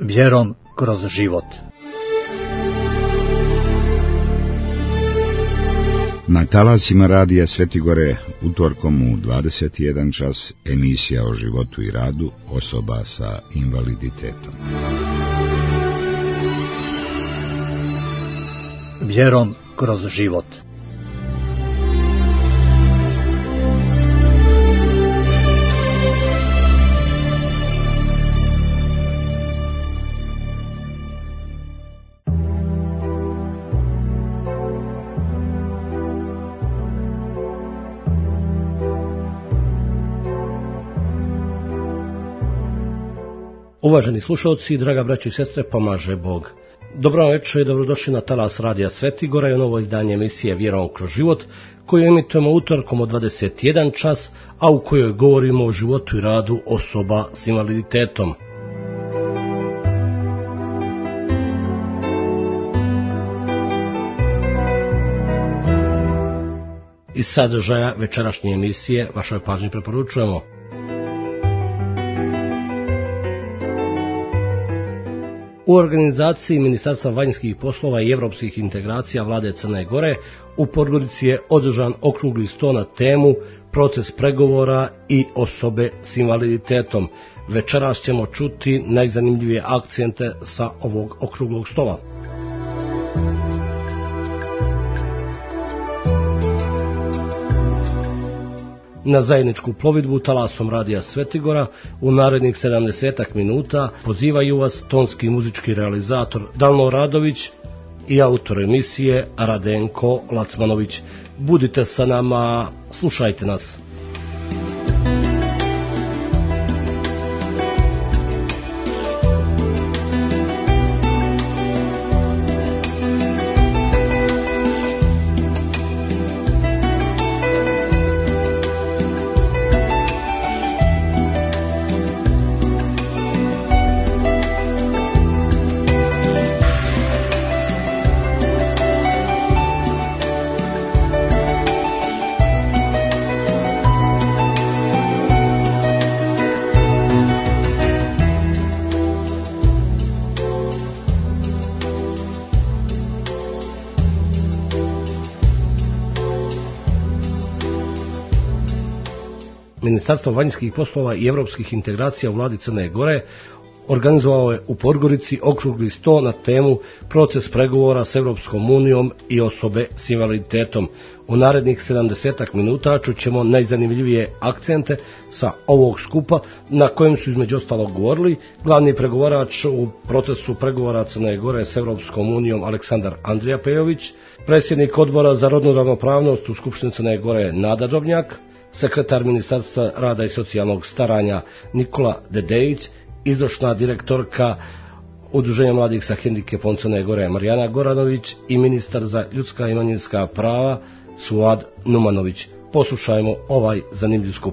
Vjerom kroz život. Na talasima radija Svetigore utorkom u 21 čas emisija o životu i radu osoba sa invaliditetom. Vjerom kroz život. Uvaženi slušalci, draga braćo i sestre, pomaže Bog. Dobro večer i dobrodošli na talas radija Svetigora i novo izdanje emisije Vjerom kroz život, koju emitujemo utorkom od 21 čas, a u kojoj govorimo o životu i radu osoba s invaliditetom. Iz sadržaja večerašnje emisije vašoj pažnji preporučujemo: u organizaciji Ministarstva vanjskih poslova i europskih integracija Vlade Crne Gore u Podgorici je održan okrugli sto na temu proces pregovora i osobe s invaliditetom. Večeras ćemo čuti najzanimljivije akcente sa ovog okruglog stola. Na zajedničku plovidbu talasom radija Svetigora u narednih 70 minuta pozivaju vas tonski i muzički realizator Dalno Radović i autor emisije Radenko Lacmanović. Budite sa nama, slušajte nas. Ministarstvo vanjskih poslova i europskih integracija u Vladi Crne Gore organizovao je u Podgorici okrugli sto na temu proces pregovora s Europskom unijom i osobe s invaliditetom. U narednih 70 minuta čućemo najzanimljivije akcente sa ovog skupa, na kojem su između ostalog govorili glavni pregovarač u procesu pregovora Crne Gore s Europskom unijom Aleksandar Andrijapejović, predsjednik odbora za rodnu ravnopravnost u Skupštini Crne Gore Nada Drobnjak, sekretar Ministarstva rada i socijalnog staranja Nikola Dedejić, izvršna direktorka Udruženja mladih sa hendikepom Crne Gore Marijana Goranović i ministar za ljudska i manjinska prava Suad Numanović. Poslušajmo ovaj zanimljiv skup.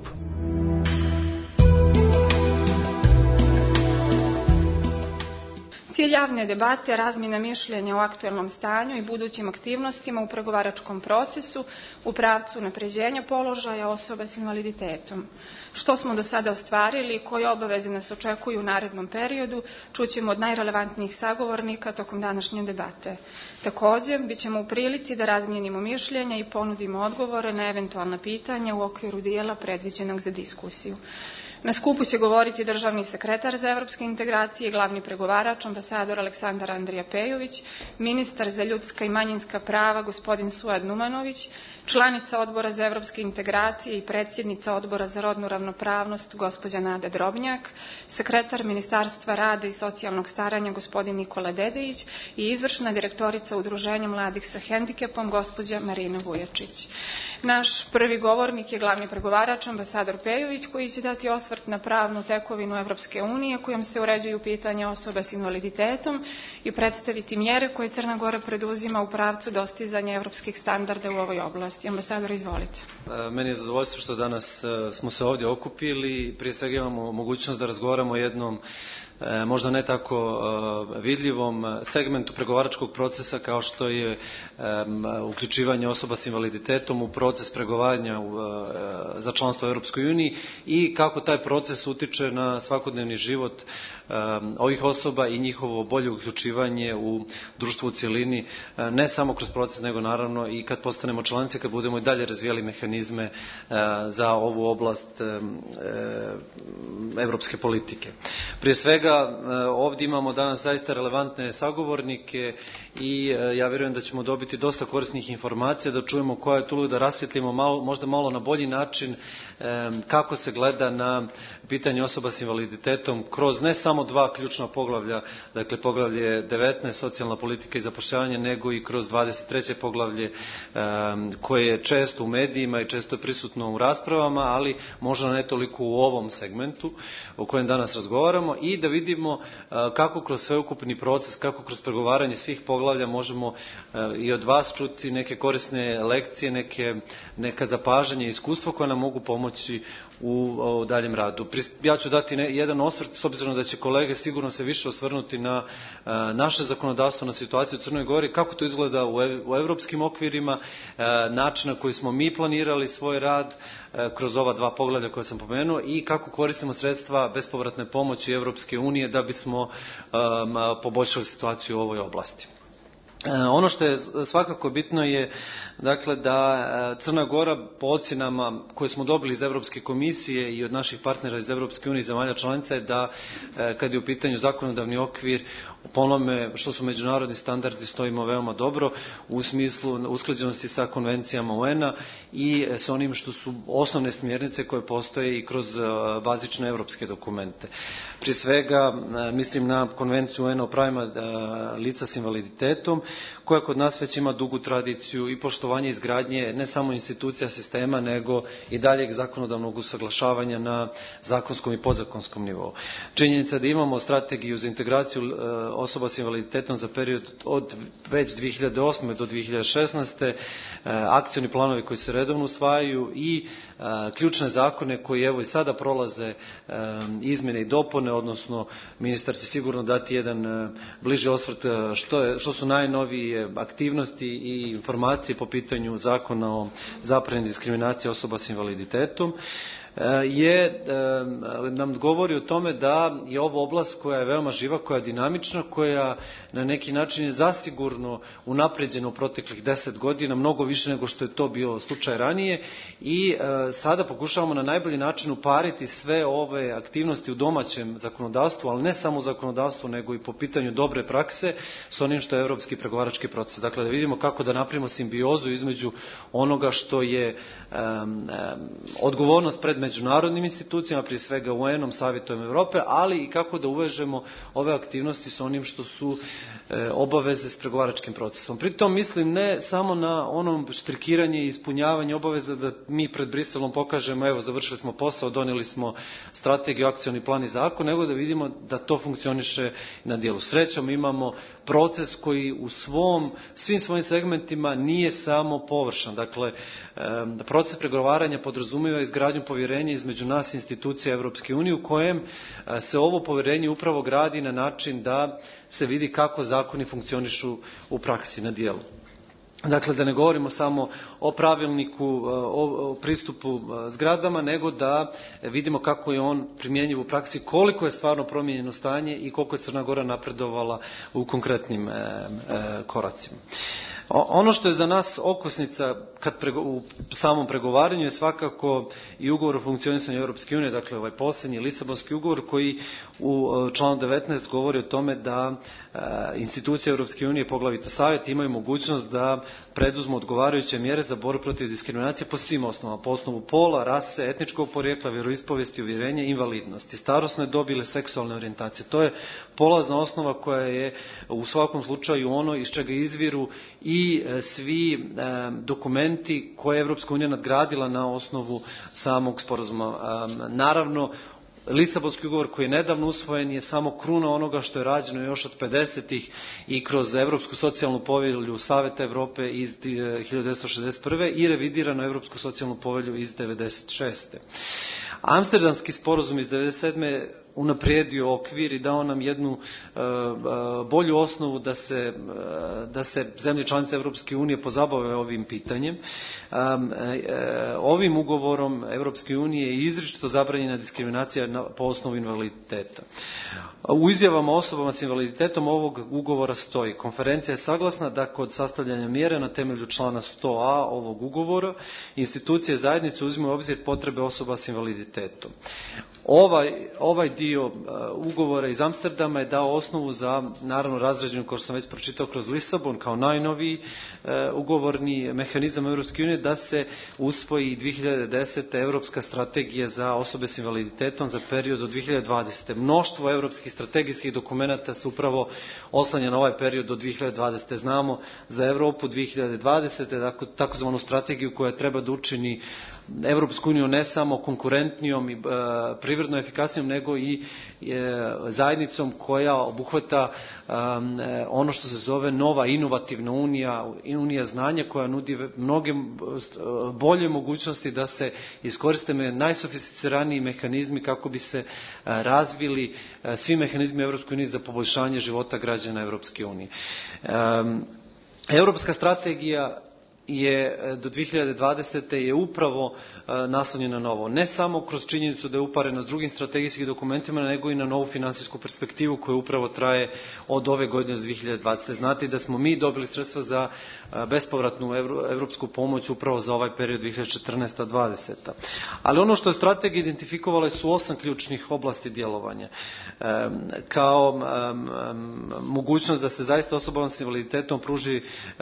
Cilj javne debate je razmjena mišljenja o aktuelnom stanju i budućim aktivnostima u pregovaračkom procesu u pravcu unapređenja položaja osoba s invaliditetom. Što smo do sada ostvarili i koje obaveze nas očekuju u narednom periodu, čućemo od najrelevantnijih sagovornika tokom današnje debate. Također, bit ćemo u prilici da razmijenimo mišljenja i ponudimo odgovore na eventualna pitanja u okviru dijela predviđenog za diskusiju. Na skupu će govoriti državni sekretar za evropske integracije i glavni pregovarač ambasador Aleksandar Andrijapejović, ministar za ljudska i manjinska prava gospodin Suad Numanović, članica odbora za evropske integracije i predsjednica odbora za rodnu ravnopravnost gospođa Nada Drobnjak, sekretar Ministarstva rada i socijalnog staranja gospodin Nikola Dedejić i izvršna direktorica Udruženja mladih sa hendikepom gospođa Marina Vujačić. Naš prvi govornik je glavni pregovarač ambasador Pejović, koji će dati osvrt na pravnu tekovinu Evropske unije kojom se uređuju pitanja osoba s invaliditetom i predstaviti mjere koje Crna Gora preduzima u pravcu dostizanja evropskih standarda u ovoj oblasti. Ambasador, izvolite. Meni je zadovoljstvo što danas smo se ovdje ovdje okupili. Prije svega imamo mogućnost da razgovaramo o jednom možda ne tako vidljivom segmentu pregovaračkog procesa kao što je uključivanje osoba s invaliditetom u proces pregovaranja za članstvo u Europskoj uniji i kako taj proces utiče na svakodnevni život ovih osoba i njihovo bolje uključivanje u društvo u cjelini, ne samo kroz proces nego naravno i kad postanemo članice, kad budemo i dalje razvijali mehanizme za ovu oblast europske politike. Prije svega ovdje imamo danas zaista relevantne sagovornike i ja vjerujem da ćemo dobiti dosta korisnih informacija, da čujemo koja je tu, da rasvjetlimo možda malo na bolji način kako se gleda na pitanje osoba s invaliditetom kroz ne samo dva ključna poglavlja, dakle poglavlje 19 socijalna politika i zapošljavanje, nego i kroz 23. poglavlje koje je često u medijima i često je prisutno u raspravama, ali možda ne toliko u ovom segmentu o kojem danas razgovaramo, i da vidimo kako kroz sveukupni proces, kako kroz pregovaranje svih poglavlja možemo i od vas čuti neke korisne lekcije, neka zapažanja i iskustva koja nam mogu pomoći u daljem radu. Ja ću dati jedan osvrt, s obzirom da će kolege sigurno se više osvrnuti na naše zakonodavstvo, na situaciju u Crnoj Gori, kako to izgleda u europskim okvirima, način na koji smo mi planirali svoj rad kroz ova dva poglavlja koje sam pomenuo i kako koristimo sredstva bespovratne pomoći Europske unije da bismo poboljšali situaciju u ovoj oblasti. Ono što je svakako bitno je dakle da Crna Gora po ocjenama koje smo dobili iz Europske komisije i od naših partnera iz Europske unije i zemalja članica je da kad je u pitanju zakonodavni okvir po onome što su međunarodni standardi stojimo veoma dobro u smislu usklađenosti sa konvencijama UN-a i sa onim što su osnovne smjernice koje postoje i kroz bazične europske dokumente. Prije svega mislim na konvenciju UN-a o pravima lica s invaliditetom koja kod nas već ima dugu tradiciju i poštovanje izgradnje ne samo institucija sistema nego i daljeg zakonodavnog usaglašavanja na zakonskom i podzakonskom nivou. Činjenica da imamo strategiju za integraciju osoba s invaliditetom za period od već 2008. do 2016. akcioni planovi koji se redovno usvajaju i ključne zakone koji evo i sada prolaze izmjene i dopune, odnosno ministar će sigurno dati jedan bliži osvrt što su najnovije aktivnosti i informacije po pitanju zakona o zabrani diskriminacije osoba s invaliditetom, nam govori o tome da je ovo oblast koja je veoma živa, koja je dinamična, koja na neki način je zasigurno unapređena u proteklih 10 godina, mnogo više nego što je to bio slučaj ranije i sada pokušavamo na najbolji način upariti sve ove aktivnosti u domaćem zakonodavstvu, ali ne samo u zakonodavstvu nego i po pitanju dobre prakse s onim što je europski pregovarački proces. Dakle, da vidimo kako da napravimo simbiozu između onoga što je odgovornost pred međunarodnim institucijama, prije svega UN-om, Savjetom Europe, ali i kako da uvežemo ove aktivnosti s onim što su obaveze s pregovaračkim procesom. Pritom mislim ne samo na onom štrikiranje i ispunjavanje obaveza da mi pred Briselom pokažemo evo završili smo posao, donijeli smo strategiju, akcioni plan i zakon, nego da vidimo da to funkcioniše na djelu. Srećom imamo proces koji u svim svojim segmentima nije samo površan. Dakle, proces pregovaranja podrazumijeva izgradnju povjerenja između nas i institucija Europske unije u kojem se ovo povjerenje upravo gradi na način da se vidi kako zakoni funkcionišu u praksi na djelu. Dakle, da ne govorimo samo o pravilniku, o pristupu zgradama, nego da vidimo kako je on primjenjiv u praksi, koliko je stvarno promijenjeno stanje i koliko je Crna Gora napredovala u konkretnim koracima. Ono što je za nas okosnica u samom pregovaranju je svakako i ugovor o funkcionisanju Europske unije, dakle ovaj posljednji Lisabonski ugovor koji u članu 19 govori o tome da institucije Europske unije, poglavito Savjet, imaju mogućnost da preduzmu odgovarajuće mjere za borbu protiv diskriminacije po svim osnovama, po osnovu pola, rase, etničkog porijekla, vjeroispovijesti, uvjerenja, invalidnosti, starosne dobi ili seksualne orijentacije. To je polazna osnova koja je u svakom slučaju ono iz čega izviru i svi dokumenti koje je Europska unija nadgradila na osnovu samog sporazuma. Naravno, Lisabonski ugovor koji je nedavno usvojen je samo kruna onoga što je rađeno još od 50-ih i kroz Europsku socijalnu povelju Savjeta Europe iz 1961. i revidirano Europsku socijalnu povelju iz 1996. Amsterdamski sporazum iz 1997. unaprijedio okvir i dao nam jednu bolju osnovu da se zemlje članice Europske unije pozabave ovim pitanjem. Ovim ugovorom Europske unije je izričito zabranjena diskriminacija po osnovu invaliditeta. U izjavama osobama s invaliditetom ovog ugovora stoji: konferencija je saglasna da kod sastavljanja mjere na temelju člana 100a ovog ugovora institucije zajednice uzimaju u obzir potrebe osoba s invaliditetom. Ovaj dio ugovora iz Amsterdama je dao osnovu za, naravno razrađenu, kao što sam već pročitao, kroz Lisabon kao najnoviji ugovorni mehanizam Europske unije, da se usvoji 2010. Europska strategija za osobe s invaliditetom za period do 2020. Mnoštvo europskih strategijskih dokumenata se upravo oslanja na ovaj period do 2020. Znamo za Europu 2020. takozvanu strategiju koja treba da učini Europsku uniju ne samo konkurentnijom i privredno efikasnijom, nego i zajednicom koja obuhvata ono što se zove nova inovativna unija, unija znanja koja nudi mnoge bolje mogućnosti da se iskoriste najsofisticiraniji mehanizmi kako bi se razvili svi mehanizmi Europske unije za poboljšanje života građana Europske unije. Europska strategija je do 2020. je upravo naslonjena na ovo. Ne samo kroz činjenicu da je uparena s drugim strategijskim dokumentima, nego i na novu finansijsku perspektivu koja upravo traje od ove godine do 2020. Znate da smo mi dobili sredstva za bespovratnu evropsku pomoć upravo za ovaj period 2014-2020. Ali ono što je strategija identifikovala su 8 ključnih oblasti djelovanja. Kao mogućnost da se zaista osobama s invaliditetom pruži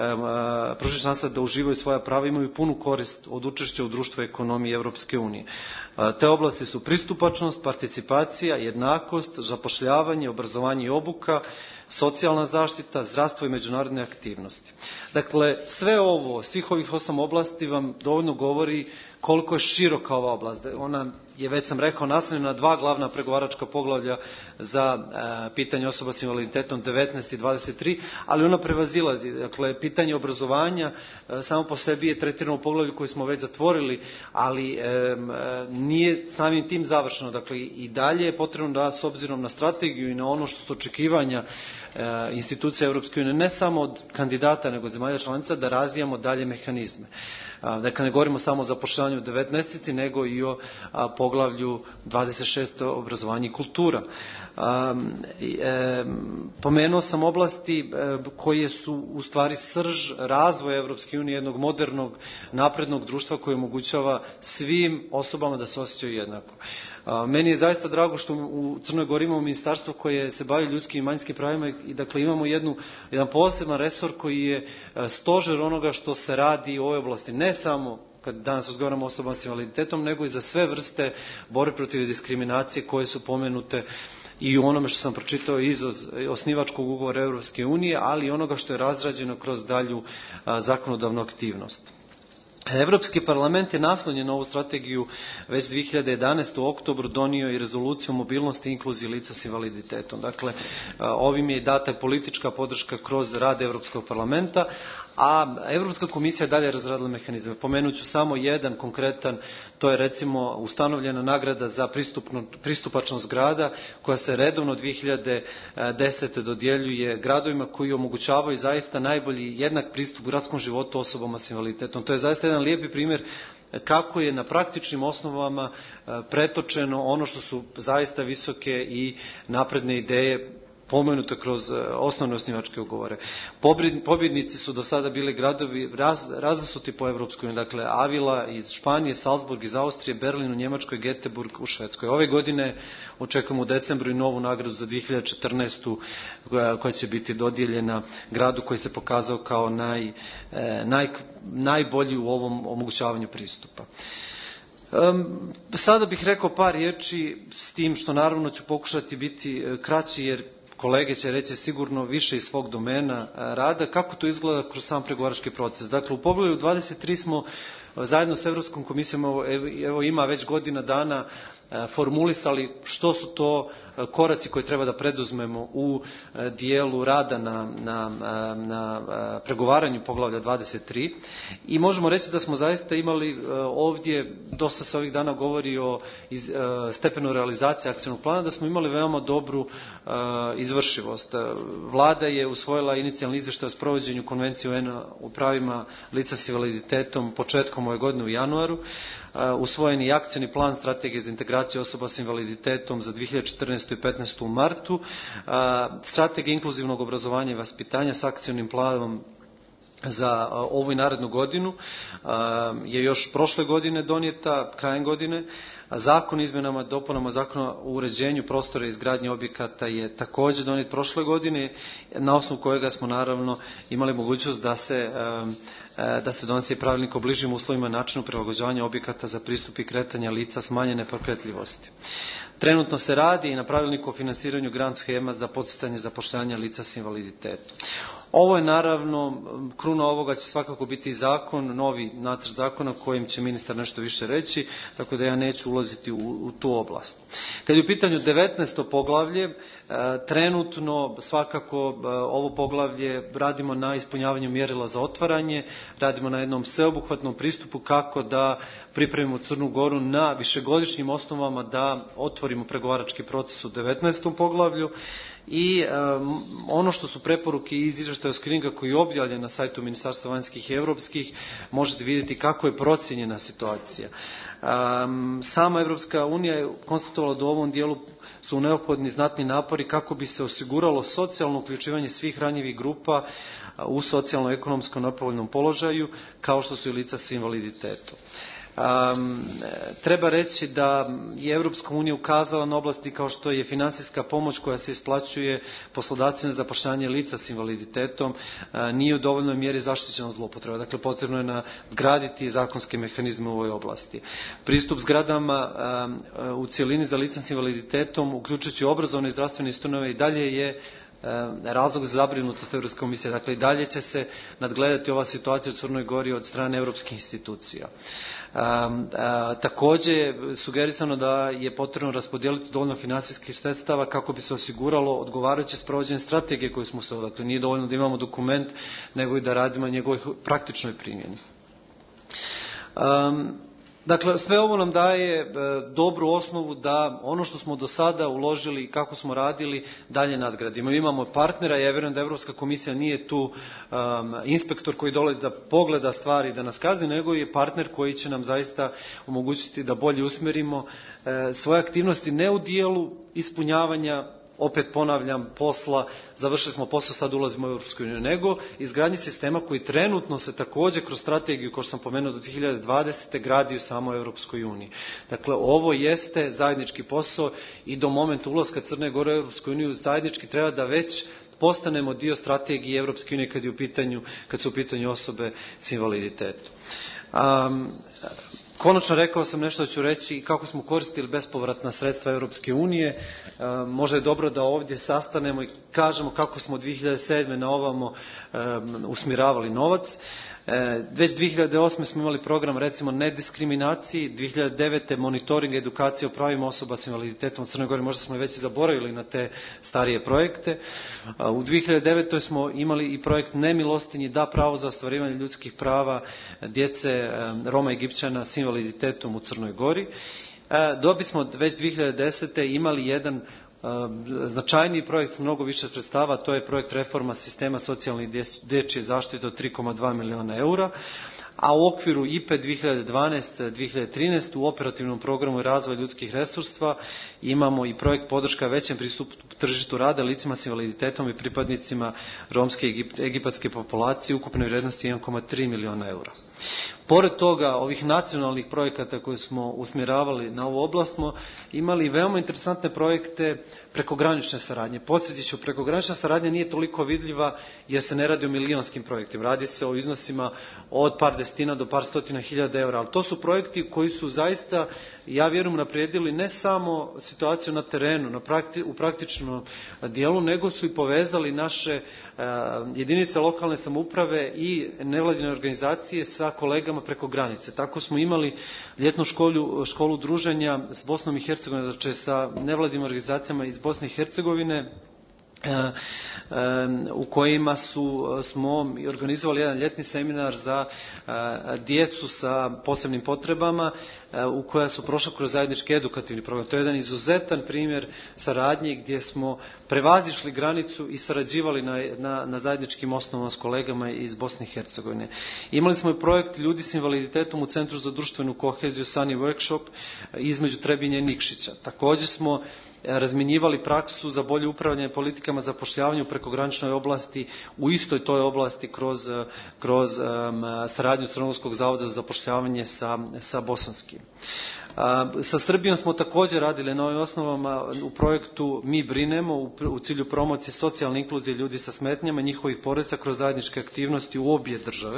šansa da uživaju svoja prava, imaju punu korist od učešća u društvu i ekonomiji Europske unije. Te oblasti su pristupačnost, participacija, jednakost, zapošljavanje, obrazovanje i obuka, socijalna zaštita, zdravstvo i međunarodne aktivnosti. Dakle, svih ovih 8 oblasti vam dovoljno govori koliko je široka ova oblast. Ona je, već sam rekao, naslonjena na 2 glavna pregovaračka poglavlja za pitanje osoba s invaliditetom 19 i 23, ali ona prevazilazi. Dakle, pitanje obrazovanja samo po sebi je tretirano u poglavlju koji smo već zatvorili, ali nije samim tim završeno. Dakle, i dalje je potrebno da, s obzirom na strategiju i na ono što su očekivanja institucija Europske unije, ne samo od kandidata nego zemalja članica, da razvijamo dalje mehanizme. Dakle, ne govorimo samo o zapošljavanju 19, nego i o poglavlju 26. obrazovanje i kultura. Pomenuo sam oblasti koje su u stvari srž razvoja Europske unije, jednog modernog, naprednog društva koje omogućava svim osobama da se osjećaju jednako. Meni je zaista drago što u Crnoj Gori imamo ministarstvo koje se bavi ljudskim i manjinskim pravima i dakle imamo jedan poseban resor koji je stožer onoga što se radi u ovoj oblasti. Ne samo kad danas razgovaramo o osobama s invaliditetom, nego i za sve vrste borbe protiv diskriminacije koje su pomenute i u onome što sam pročitao iz osnivačkog ugovora Europske unije, ali i onoga što je razrađeno kroz dalju zakonodavnu aktivnost. Europski parlament je naslonjen na ovu strategiju već 2011. u oktobru donio i rezoluciju o mobilnosti i inkluziji lica s invaliditetom. Dakle, ovim je data politička podrška kroz rad Europskog parlamenta, a Europska komisija dalje razradila mehanizme. Pomenut ću samo jedan konkretan, to je recimo ustanovljena nagrada za pristupačnost grada koja se redovno 2010. dodjeljuje gradovima koji omogućavaju zaista najbolji jednak pristup gradskom životu osobama s invaliditetom. To je zaista jedan lijepi primjer kako je na praktičnim osnovama pretočeno ono što su zaista visoke i napredne ideje pomenute kroz osnovne osnivačke ugovore. Pobjednici su do sada bili gradovi razasuti po Europskoj uniji, dakle Avila iz Španije, Salzburg iz Austrije, Berlin u Njemačkoj, Göteborg u Švedskoj. Ove godine očekujemo u decembru i novu nagradu za 2014. koja će biti dodijeljena gradu koji se pokazao kao najbolji u ovom omogućavanju pristupa. Sada bih rekao par riječi, s tim što naravno ću pokušati biti kraći jer kolege će reći sigurno više iz svog domena rada, kako to izgleda kroz sam pregovarački proces. Dakle, u poglavlju 23 smo zajedno s Europskom komisijom, evo ima već godina dana, formulisali što su to koraci koje treba da preduzmemo u dijelu rada na pregovaranju poglavlja 23 i možemo reći da smo zaista imali ovdje, dosta se ovih dana govori o stepenu realizacije akcionog plana, da smo imali veoma dobru izvršivost. Vlada je usvojila inicijalni izvještaj o sprovođenju Konvencije UN-a o pravima lica s invaliditetom početkom ove godine u januaru. Usvojen je akcioni plan strategije za integraciju osoba s invaliditetom za 2014. i 2015. u martu. Strategija inkluzivnog obrazovanja i vaspitanja s akcionim planom za ovu i narednu godinu je još prošle godine donijeta, krajem godine. Zakon o izmjenama i dopunama Zakona o uređenju prostora i izgradnji objekata je također donijet prošle godine, na osnovu kojega smo naravno imali mogućnost da se donosi pravilnik o bližim uslovima i načinu prilagođavanja objekata za pristup i kretanja lica smanjene pokretljivosti. Trenutno se radi i na pravilniku o finansiranju grant shema za podsticanje zapošljavanja lica s invaliditetom. Ovo je naravno, kruna ovoga će svakako biti zakon, novi nacrt zakona kojim će ministar nešto više reći, tako da ja neću ulaziti u tu oblast. Kad je u pitanju 19. poglavlje, trenutno svakako ovo poglavlje radimo na ispunjavanju mjerila za otvaranje, radimo na jednom sveobuhvatnom pristupu kako da pripremimo Crnu Goru na višegodišnjim osnovama da otvorimo pregovarački proces u 19. poglavlju. I ono što su preporuke iz izvještaja o screeninga koji je objavljen na sajtu Ministarstva vanjskih i europskih, možete vidjeti kako je procijenjena situacija. Sama Europska unija je konstatovala da u ovom dijelu su neophodni znatni napori kako bi se osiguralo socijalno uključivanje svih ranjivih grupa u socijalno-ekonomskom nepovoljnom položaju, kao što su i lica s invaliditetom. Treba reći da je Europska unija ukazala na oblasti kao što je financijska pomoć koja se isplaćuje poslodavcima za zapošljavanje lica s invaliditetom nije u dovoljnoj mjeri zaštićena od zloupotreba. Dakle, potrebno je nadgraditi zakonske mehanizme u ovoj oblasti. Pristup zgradama u cjelini za lica s invaliditetom, uključujući obrazovne i zdravstvene ustanove, i dalje je razlog za zabrinutost Europske komisije. Dakle, i dalje će se nadgledati ova situacija u Crnoj Gori od strane europskih institucija. Također je sugerisano da je potrebno raspodijeliti dovoljno financijskih sredstava kako bi se osiguralo odgovarajuće sprovođenje strategije koju smo usvojili. Dakle, nije dovoljno da imamo dokument, nego i da radimo na njegovoj praktičnoj primjeni. Dakle, sve ovo nam daje dobru osnovu da ono što smo do sada uložili i kako smo radili dalje nadgradimo. Imamo partnera, ja vjerujem da Europska komisija nije tu inspektor koji dolazi da pogleda stvari i da nas kazni, nego je partner koji će nam zaista omogućiti da bolje usmjerimo svoje aktivnosti ne u dijelu ispunjavanja, opet ponavljam, posla, završili smo posao, sad ulazimo u Europsku uniju, nego izgradnji sistema koji trenutno se također kroz strategiju, kao što sam pomenuo, do 2020. gradi u samoj Europskoj uniji. Dakle, ovo jeste zajednički posao i do momenta ulaska Crne Gore u Europsku uniju zajednički treba da već postanemo dio strategije Europske unije kad su u pitanju osobe s invaliditetom. Konačno rekao sam nešto ću reći kako smo koristili bespovratna sredstva Europske unije. Možda je dobro da ovdje sastanemo i kažemo kako smo 2007. na ovamo usmjeravali novac. Već 2008. smo imali program recimo nediskriminaciji, 2009. monitoring edukacije o pravima osoba s invaliditetom u Crnoj Gori, možda smo i već zaboravili na te starije projekte. U 2009. smo imali i projekt Nemilostinji, da pravo za ostvarivanje ljudskih prava djece Roma i Egipćana s invaliditetom u Crnoj Gori. Dobili smo već 2010. imali jedan značajniji projekt s mnogo više sredstava, to je projekt reforma sistema socijalne i dječje zaštite od 3,2 milijuna eura, a u okviru IPE 2012-2013 u operativnom programu razvoja ljudskih resurstva imamo i projekt podrška većem pristupu tržištu rada licima s invaliditetom i pripadnicima romske i egipatske populacije ukupne vrijednosti 1,3 milijuna eura. Pored toga, ovih nacionalnih projekata koje smo usmjeravali na ovu oblast, smo imali veoma interesantne projekte prekogranične saradnje. Podsjetit ću, prekogranična saradnja nije toliko vidljiva jer se ne radi o milionskim projektima. Radi se o iznosima od par desetina do par stotina hiljada eura. Ali to su projekti koji su zaista, ja vjerujem, naprijedili ne samo situaciju na terenu, u praktičnom dijelu, nego su i povezali naše jedinice lokalne samouprave i nevladine organizacije sa kolegama kolegama preko granice. Tako smo imali ljetnu školu druženja s Bosnom i Hercegovinom, znači sa nevladinim organizacijama iz Bosne i Hercegovine, u kojima smo organizovali jedan ljetni seminar za djecu sa posebnim potrebama, u koja su prošla kroz zajednički edukativni program. To je jedan izuzetan primjer saradnje gdje smo prevazišli granicu i sarađivali na zajedničkim osnovama s kolegama iz Bosne i Hercegovine. Imali smo i projekt Ljudi s invaliditetom u Centru za društvenu koheziju Sunny Workshop između Trebinja i Nikšića. Također smo razmjenjivali praksu za bolje upravljanje politikama zapošljavanja u prekograničnoj oblasti, u istoj toj oblasti kroz saradnju Crnogorskog zavoda za zapošljavanje sa bosanskim. Sa Srbijom smo također radili na ovim osnovama u projektu Mi brinemo u cilju promocije socijalne inkluzije ljudi sa smetnjama i njihovih porodica kroz zajedničke aktivnosti u obje države.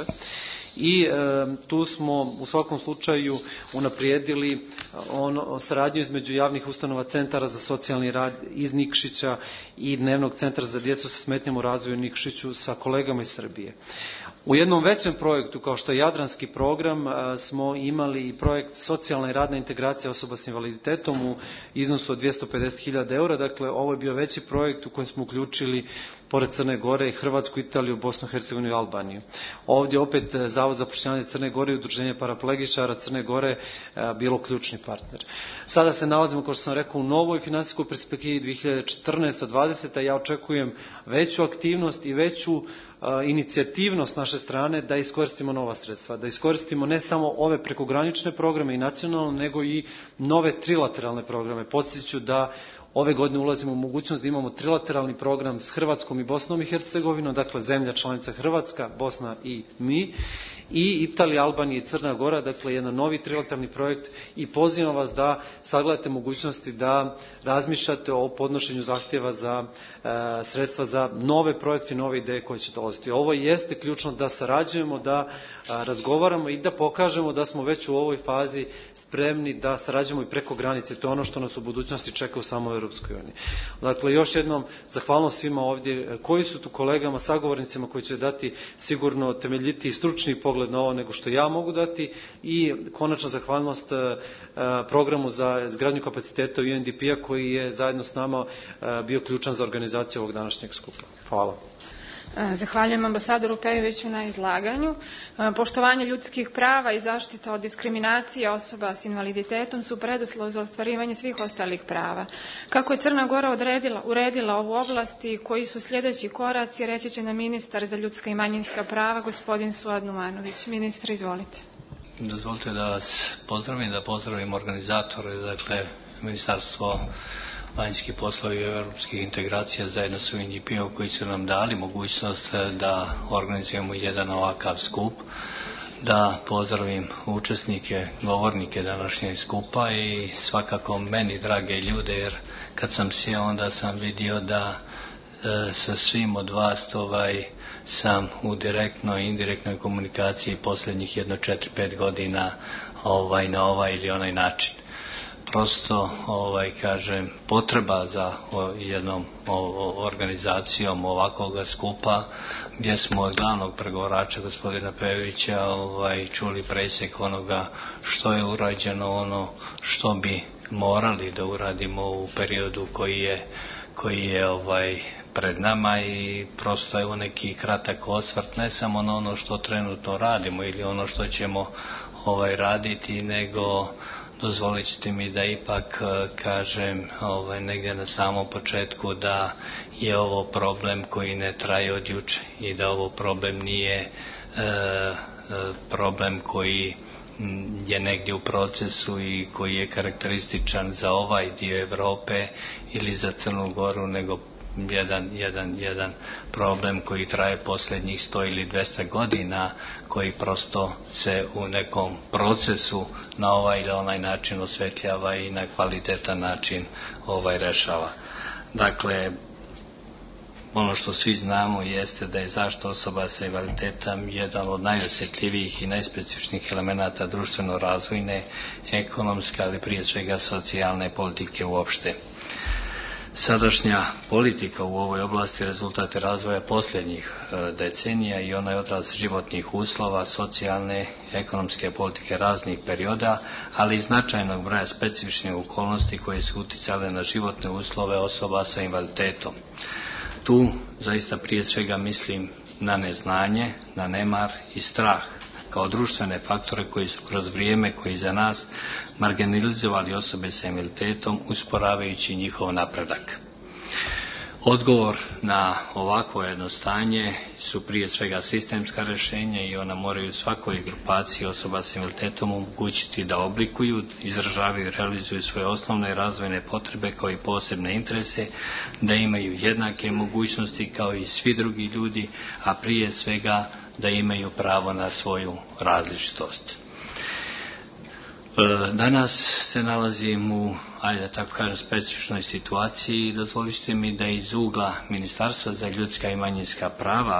I tu smo u svakom slučaju unaprijedili saradnju između javnih ustanova centara za socijalni rad iz Nikšića i Dnevnog centra za djecu sa smetnjama u razvoju u Nikšiću sa kolegama iz Srbije. U jednom većem projektu kao što je Jadranski program smo imali i projekt socijalna i radna integracija osoba s invaliditetom u iznosu od 250.000 eura. Dakle, ovo je bio veći projekt u kojem smo uključili pored Crne Gore i Hrvatsku, Italiju, Bosnu, Hercegovinu i Albaniju. Ovdje opet Zavod za zapošljavanje Crne Gore i Udruženje paraplegičara Crne Gore bilo ključni partner. Sada se nalazimo, kao što sam rekao, u novoj financijskoj perspektivi 2014-2020. Ja očekujem veću aktivnost i veću inicijativnost naše strane da iskoristimo nova sredstva, da iskoristimo ne samo ove prekogranične programe i nacionalne, nego i nove trilateralne programe. Podsjeću da ove godine ulazimo u mogućnost da imamo trilateralni program s Hrvatskom i Bosnom i Hercegovinom, dakle zemlja članica Hrvatska, Bosna i mi, i Italija, Albanija i Crna Gora, dakle jedan novi trilateralni projekt, i pozivam vas da sagledate mogućnosti da razmišljate o podnošenju zahtjeva za sredstva za nove projekte i nove ideje koje će dolaziti. Ovo jeste ključno da sarađujemo, da razgovaramo i da pokažemo da smo već u ovoj fazi spremni da sarađujemo i preko granice. To je ono što nas u budućnosti čeka u samoj Europskoj uniji. Dakle, još jednom zahvalnost svima ovdje koji su tu kolegama, sagovornicima koji će dati sigurno temeljiti i stručni pogled na ovo nego što ja mogu dati, i konačno zahvalnost programu za izgradnju kapaciteta UNDP-a koji je zajedno s nama bio ključan za organizaciju ovog današnjeg skupa. Hvala. Zahvaljujem ambasadoru Pejoviću na izlaganju. Poštovanje ljudskih prava i zaštita od diskriminacije osoba s invaliditetom su preduslov za ostvarivanje svih ostalih prava. Kako je Crna Gora uredila ovu oblast i koji su sljedeći koraci, reći će nam ministar za ljudska i manjinska prava, gospodin Suad Numanović. Ministre, izvolite. Dozvolite da vas pozdravim, da pozdravim organizatore, dakle Ministarstvo vanjskih poslova i europskih integracija zajedno sa UNDP-om koji su nam dali mogućnost da organizujemo jedan ovakav skup, da pozdravim učesnike, govornike današnjeg skupa i svakako meni drage ljude, jer kad sam sjeo onda sam vidio da sa svim od vas sam u direktnoj i indirektnoj komunikaciji posljednjih 4-5 godina na ovaj ili onaj način. Prosto, kažem, potreba za jednom organizacijom ovakvog skupa, gdje smo od glavnog pregovarača gospodina Pejovića čuli presjek onoga što je urađeno, ono što bi morali da uradimo u periodu koji je pred nama, i prosto evo neki kratak osvrt ne samo na ono što trenutno radimo ili ono što ćemo raditi, nego dozvolit ćete mi da ipak kažem negdje na samom početku da je ovo problem koji ne traje od juče i da ovo problem nije problem koji je negdje u procesu i koji je karakterističan za ovaj dio Europe ili za Crnu Goru, nego jedan problem koji traje posljednjih 100 ili 200 godina, koji prosto se u nekom procesu na ovaj ili onaj način osvetljava i na kvalitetan način rešava. Dakle, ono što svi znamo jeste da je zaštita osoba sa invaliditetom jedan od najosjetljivijih i najspecifičnijih elemenata društveno-razvojne, ekonomske, ali prije svega socijalne politike uopšte. Sadašnja politika u ovoj oblasti rezultat je razvoja posljednjih decenija i ona je odraz životnih uslova, socijalne, ekonomske politike raznih perioda, ali i značajnog broja specifičnih okolnosti koje su uticale na životne uslove osoba sa invaliditetom. Tu zaista prije svega mislim na neznanje, na nemar i strah kao društvene faktore koji su kroz vrijeme koji iza nas marginalizovali osobe sa invaliditetom usporavajući njihov napredak. Odgovor na ovakvo jedno stanje su prije svega sistemska rješenja i ona moraju svakoj grupaciji osoba s invaliditetom omogućiti da oblikuju, izražavaju i realizuju svoje osnovne razvojne potrebe kao i posebne interese, da imaju jednake mogućnosti kao i svi drugi ljudi, a prije svega da imaju pravo na svoju različitost. Danas se nalazim u, ajde tako kažem, specifičnoj situaciji i dozvolite mi da iz ugla Ministarstva za ljudska i manjinska prava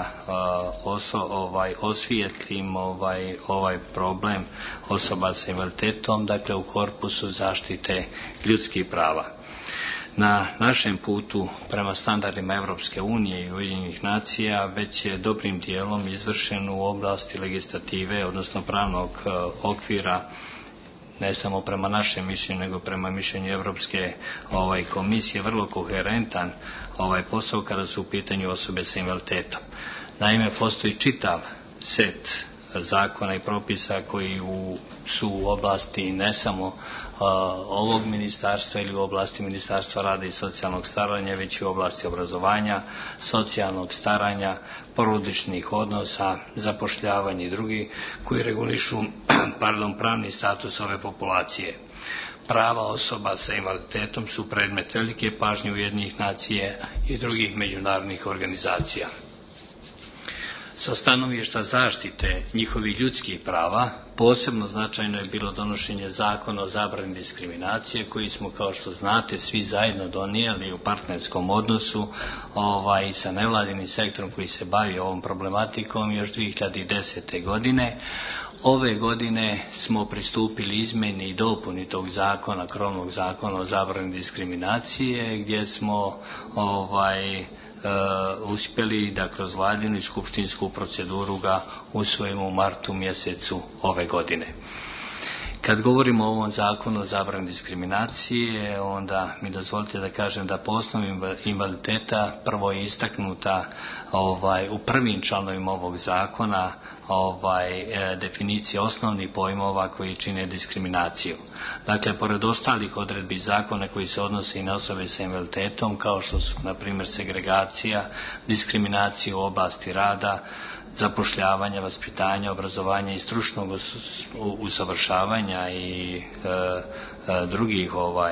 osvijetlim ovaj problem osoba sa invaliditetom, dakle u korpusu zaštite ljudskih prava. Na našem putu prema standardima Europske unije i Ujedinjenih nacija već je dobrim dijelom izvršen u oblasti legislative, odnosno pravnog okvira, ne samo prema našem mišljenju, nego prema mišljenju Europske komisije, vrlo koherentan posao kada su u pitanju osobe sa invaliditetom. Naime, postoji čitav set zakona i propisa koji su u oblasti ne samo ovog ministarstva ili u oblasti Ministarstva rada i socijalnog staranja, već i u oblasti obrazovanja, socijalnog staranja, porodičnih odnosa, zapošljavanja i drugi koji regulišu pravni status ove populacije. Prava osoba sa invaliditetom su predmet velike pažnje Ujedinjenih nacija i drugih međunarodnih organizacija. Sa stanovišta zaštite njihovih ljudskih prava posebno značajno je bilo donošenje zakona o zabrani diskriminacije koji smo, kao što znate, svi zajedno donijeli u partnerskom odnosu sa nevladinim sektorom koji se bavi ovom problematikom još 2010. godine. Ove godine smo pristupili izmjeni i dopuni tog zakona, krovnog zakona o zabrani diskriminacije, gdje smo uspjeli da kroz vladinu i skupštinsku proceduru ga usvojimo u martu mjesecu ove godine. Kad govorimo o ovom zakonu o zabrani diskriminacije, onda mi dozvolite da kažem da po osnovi invaliditeta prvo je istaknuta u prvim članovima ovog zakona definicija osnovnih pojmova koji čine diskriminaciju. Dakle, pored ostalih odredbi zakona koji se odnose i na osobe sa invaliditetom, kao što su, na primjer, segregacija, diskriminacija u oblasti rada, zapošljavanja, vaspitanja, obrazovanja i stručnog usavršavanja i drugih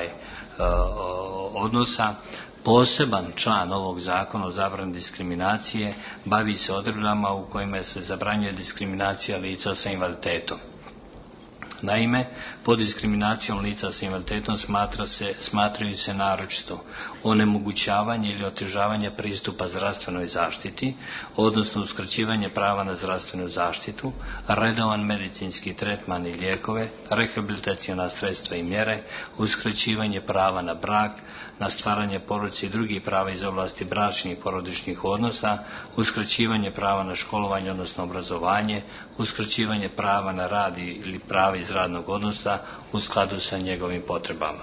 odnosa, poseban član ovog zakona o zabrani diskriminacije bavi se odredbama u kojima se zabranjuje diskriminacija lica sa invaliditetom. Naime, pod diskriminacijom lica sa invaliditetom smatraju se naročito onemogućavanje ili otežavanje pristupa zdravstvenoj zaštiti, odnosno uskraćivanje prava na zdravstvenu zaštitu, redovan medicinski tretman i lijekove, rehabilitaciona sredstva i mjere, uskraćivanje prava na brak, na stvaranje porodice i drugih prava iz oblasti bračnih i porodičnih odnosa, uskraćivanje prava na školovanje, odnosno obrazovanje, uskraćivanje prava na rad ili prava iz radnog odnosa u skladu sa njegovim potrebama.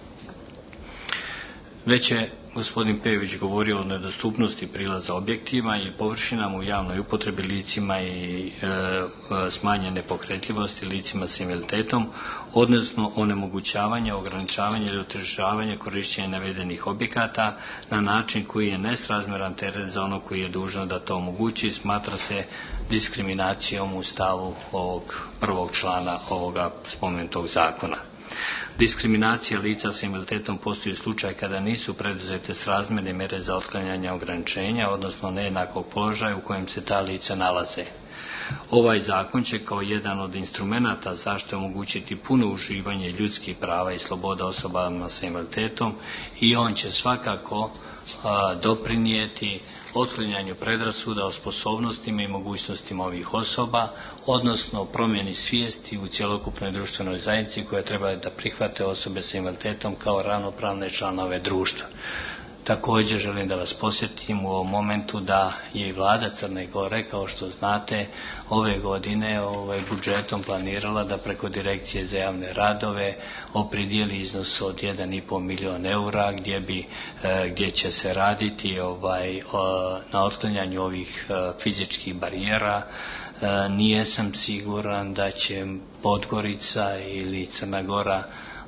Već je gospodin Pejović govorio o nedostupnosti prilaza objektima i površinama u javnoj upotrebi licima i smanjene pokretljivosti licima s invaliditetom, odnosno onemogućavanje, ograničavanje ili otežavanje korištenja navedenih objekata na način koji je nesrazmjeran teret za ono koji je dužan da to omogući, smatra se diskriminacijom u stavu ovog prvog člana ovoga spomenutog zakona. Diskriminacija lica s invaliditetom postoji slučaj kada nisu preduzete srazmjerne mjere za otklanjanje ograničenja, odnosno nejednakog položaja u kojem se ta lica nalaze. Ovaj zakon će kao jedan od instrumenata zaštite omogućiti puno uživanje ljudskih prava i sloboda osobama sa invaliditetom i on će svakako doprinijeti otklanjanju predrasuda o sposobnostima i mogućnostima ovih osoba, odnosno promjeni svijesti u cjelokupnoj društvenoj zajednici koja treba da prihvate osobe sa invaliditetom kao ravnopravne članove društva. Također želim da vas posjetim u ovom momentu da je i vlada Crne Gore, kao što znate, ove godine budžetom planirala da preko Direkcije za javne radove opredijeli iznos od 1,5 milion eura gdje će se raditi na otklanjanju ovih fizičkih barijera. Nije sam siguran da će Podgorica ili Crna Gora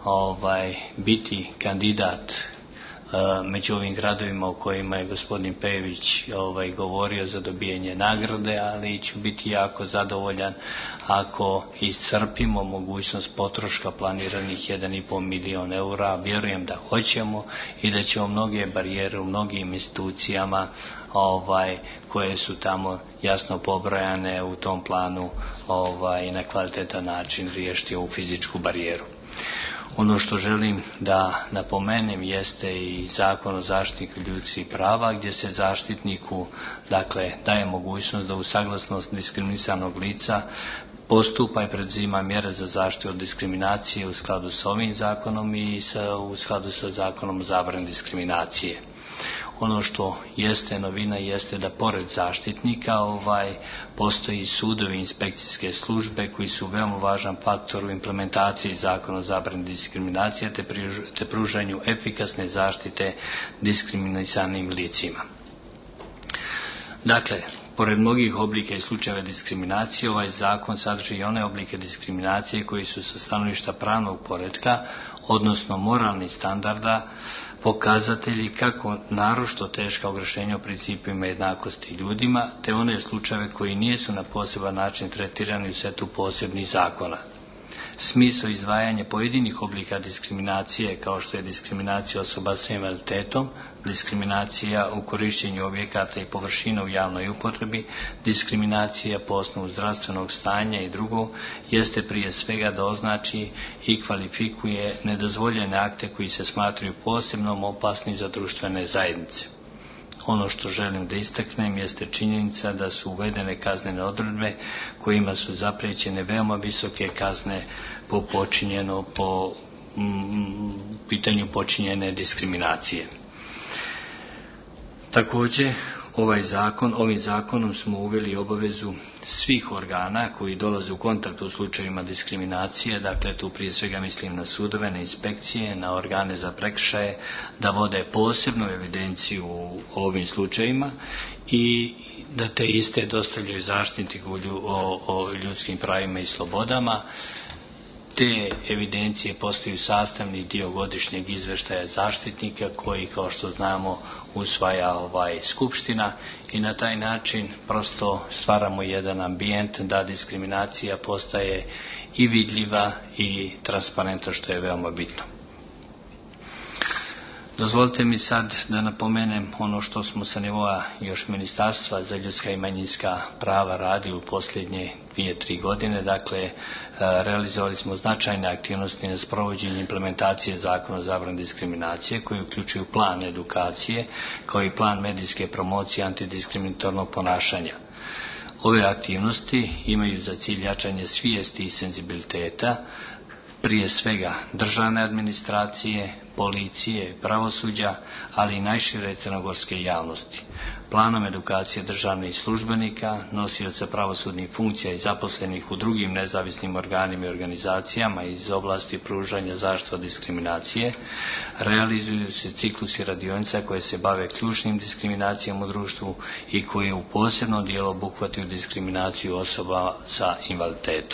biti kandidat među ovim gradovima o kojima je gospodin Pejević govorio za dobijanje nagrade, ali ću biti jako zadovoljan ako iscrpimo mogućnost potroška planiranih 1,5 milion eura. Vjerujem da hoćemo i da ćemo mnoge barijere u mnogim institucijama koje su tamo jasno pobrojane u tom planu na kvalitetan način riješiti ovu fizičku barijeru. Ono što želim da napomenem jeste i Zakon o zaštiti ljudskih prava, gdje se zaštitniku daje mogućnost da u saglasnost diskriminisanog lica postupa i preduzima mjere za zaštitu od diskriminacije u skladu s ovim zakonom i u skladu sa Zakonom o zabrani diskriminacije. Ono što jeste novina jeste da pored zaštitnika postoji sudovi, inspekcijske službe koji su veoma važan faktor u implementaciji Zakona o zabrani diskriminacije te pružanju efikasne zaštite diskriminisanim licima. Dakle, pored mnogih oblika i slučajeva diskriminacije, ovaj zakon sadrži i one oblike diskriminacije koji su sa stanovišta pravnog poretka, odnosno moralnih standarda, pokazatelji kako naročito teška ogrešenja o principima jednakosti ljudima, te one slučajeve koji nisu na poseban način tretirani u setu posebnih zakona. Smisao izdvajanja pojedinih oblika diskriminacije, kao što je diskriminacija osoba sa invaliditetom, diskriminacija u korištenju objekata i površina u javnoj upotrebi, diskriminacija po osnovu zdravstvenog stanja i drugo, jeste prije svega da označi i kvalifikuje nedozvoljene akte koji se smatraju posebno opasni za društvene zajednice. Ono što želim da istaknem jeste činjenica da su uvedene kaznene odredbe kojima su zapriječene veoma visoke kazne po pitanju počinjene diskriminacije. Također, ovim zakonom smo uveli obavezu svih organa koji dolaze u kontakt u slučajevima diskriminacije, dakle tu prije svega mislim na sudove, na inspekcije, na organe za prekršaje, da vode posebnu evidenciju u ovim slučajevima i da te iste dostavljaju zaštitniku o ljudskim pravima i slobodama. Te evidencije postaju sastavni dio godišnjeg izvještaja zaštitnika koji, kao što znamo, usvaja skupština i na taj način prosto stvaramo jedan ambijent da diskriminacija postaje i vidljiva i transparentna, što je veoma bitno. Dozvolite mi sad da napomenem ono što smo sa nivoa još Ministarstva za ljudska i manjinska prava radili u posljednje 2-3 godine. Dakle, realizovali smo značajne aktivnosti na sprovođenju implementacije Zakona o zabrani diskriminacije koji uključuju plan edukacije kao i plan medijske promocije antidiskriminatornog ponašanja. Ove aktivnosti imaju za cilj jačanje svijesti i senzibiliteta, prije svega državne administracije, policije, pravosuđa, ali i najšire crnogorske javnosti. Planom edukacije državnih službenika, nosioca pravosudnih funkcija i zaposlenih u drugim nezavisnim organima i organizacijama iz oblasti pružanja zaštite od diskriminacije, realizuju se ciklusi radionica koje se bave ključnim diskriminacijama u društvu i koje u posebnom dijelu obuhvataju diskriminaciju osoba sa invaliditetom.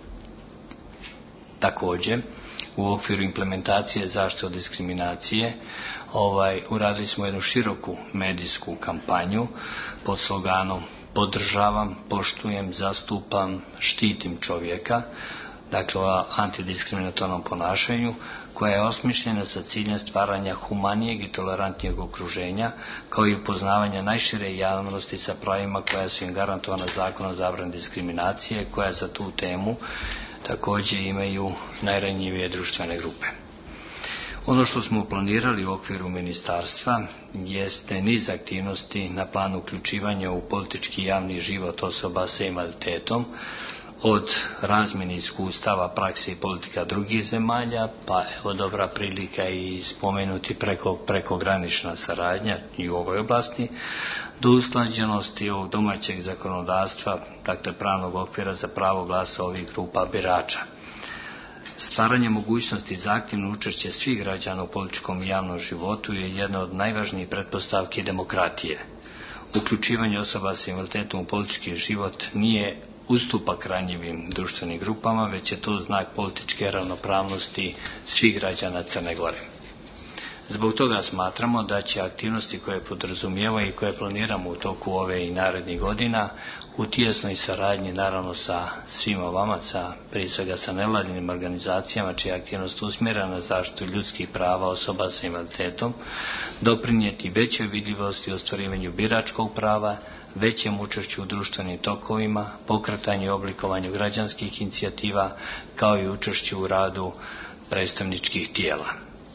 Također, u okviru implementacije zaštite od diskriminacije uradili smo jednu široku medijsku kampanju pod sloganom podržavam, poštujem, zastupam, štitim čovjeka, dakle o antidiskriminatornom ponašanju, koja je osmišljena sa ciljem stvaranja humanijeg i tolerantnijeg okruženja, kao i upoznavanja najšire javnosti sa pravima koja su im garantovana Zakonom o zabrani diskriminacije, koja za tu temu također imaju najranjivije društvene grupe. Ono što smo planirali u okviru ministarstva jeste niz aktivnosti na planu uključivanja u politički javni život osoba sa invaliditetom. od razmjene iskustava, prakse i politika drugih zemalja, pa evo dobra prilika i spomenuti prekogranična saradnja i u ovoj oblasti, do usklađenosti ovog domaćeg zakonodavstva, dakle pravnog okvira za pravo glasa ovih grupa birača. Stvaranje mogućnosti za aktivno učešće svih građana u političkom i javnom životu je jedna od najvažnijih pretpostavki demokratije. Uključivanje osoba s invaliditetom u politički život nije ustupak ranjivim društvenim grupama, već je to znak političke ravnopravnosti svih građana Crne Gore. Zbog toga smatramo da će aktivnosti koje podrazumijevaju i koje planiramo u toku ove i narednih godina u tijesnoj saradnji naravno sa svima vama, prije svega sa nevladinim organizacijama čija je aktivnost usmjerena na zaštitu ljudskih prava osoba sa invaliditetom, doprinijeti većoj vidljivosti i ostvarivanju biračkog prava, većem učešću u društvenim tokovima, pokretanju i oblikovanju građanskih inicijativa, kao i učešću u radu predstavničkih tijela.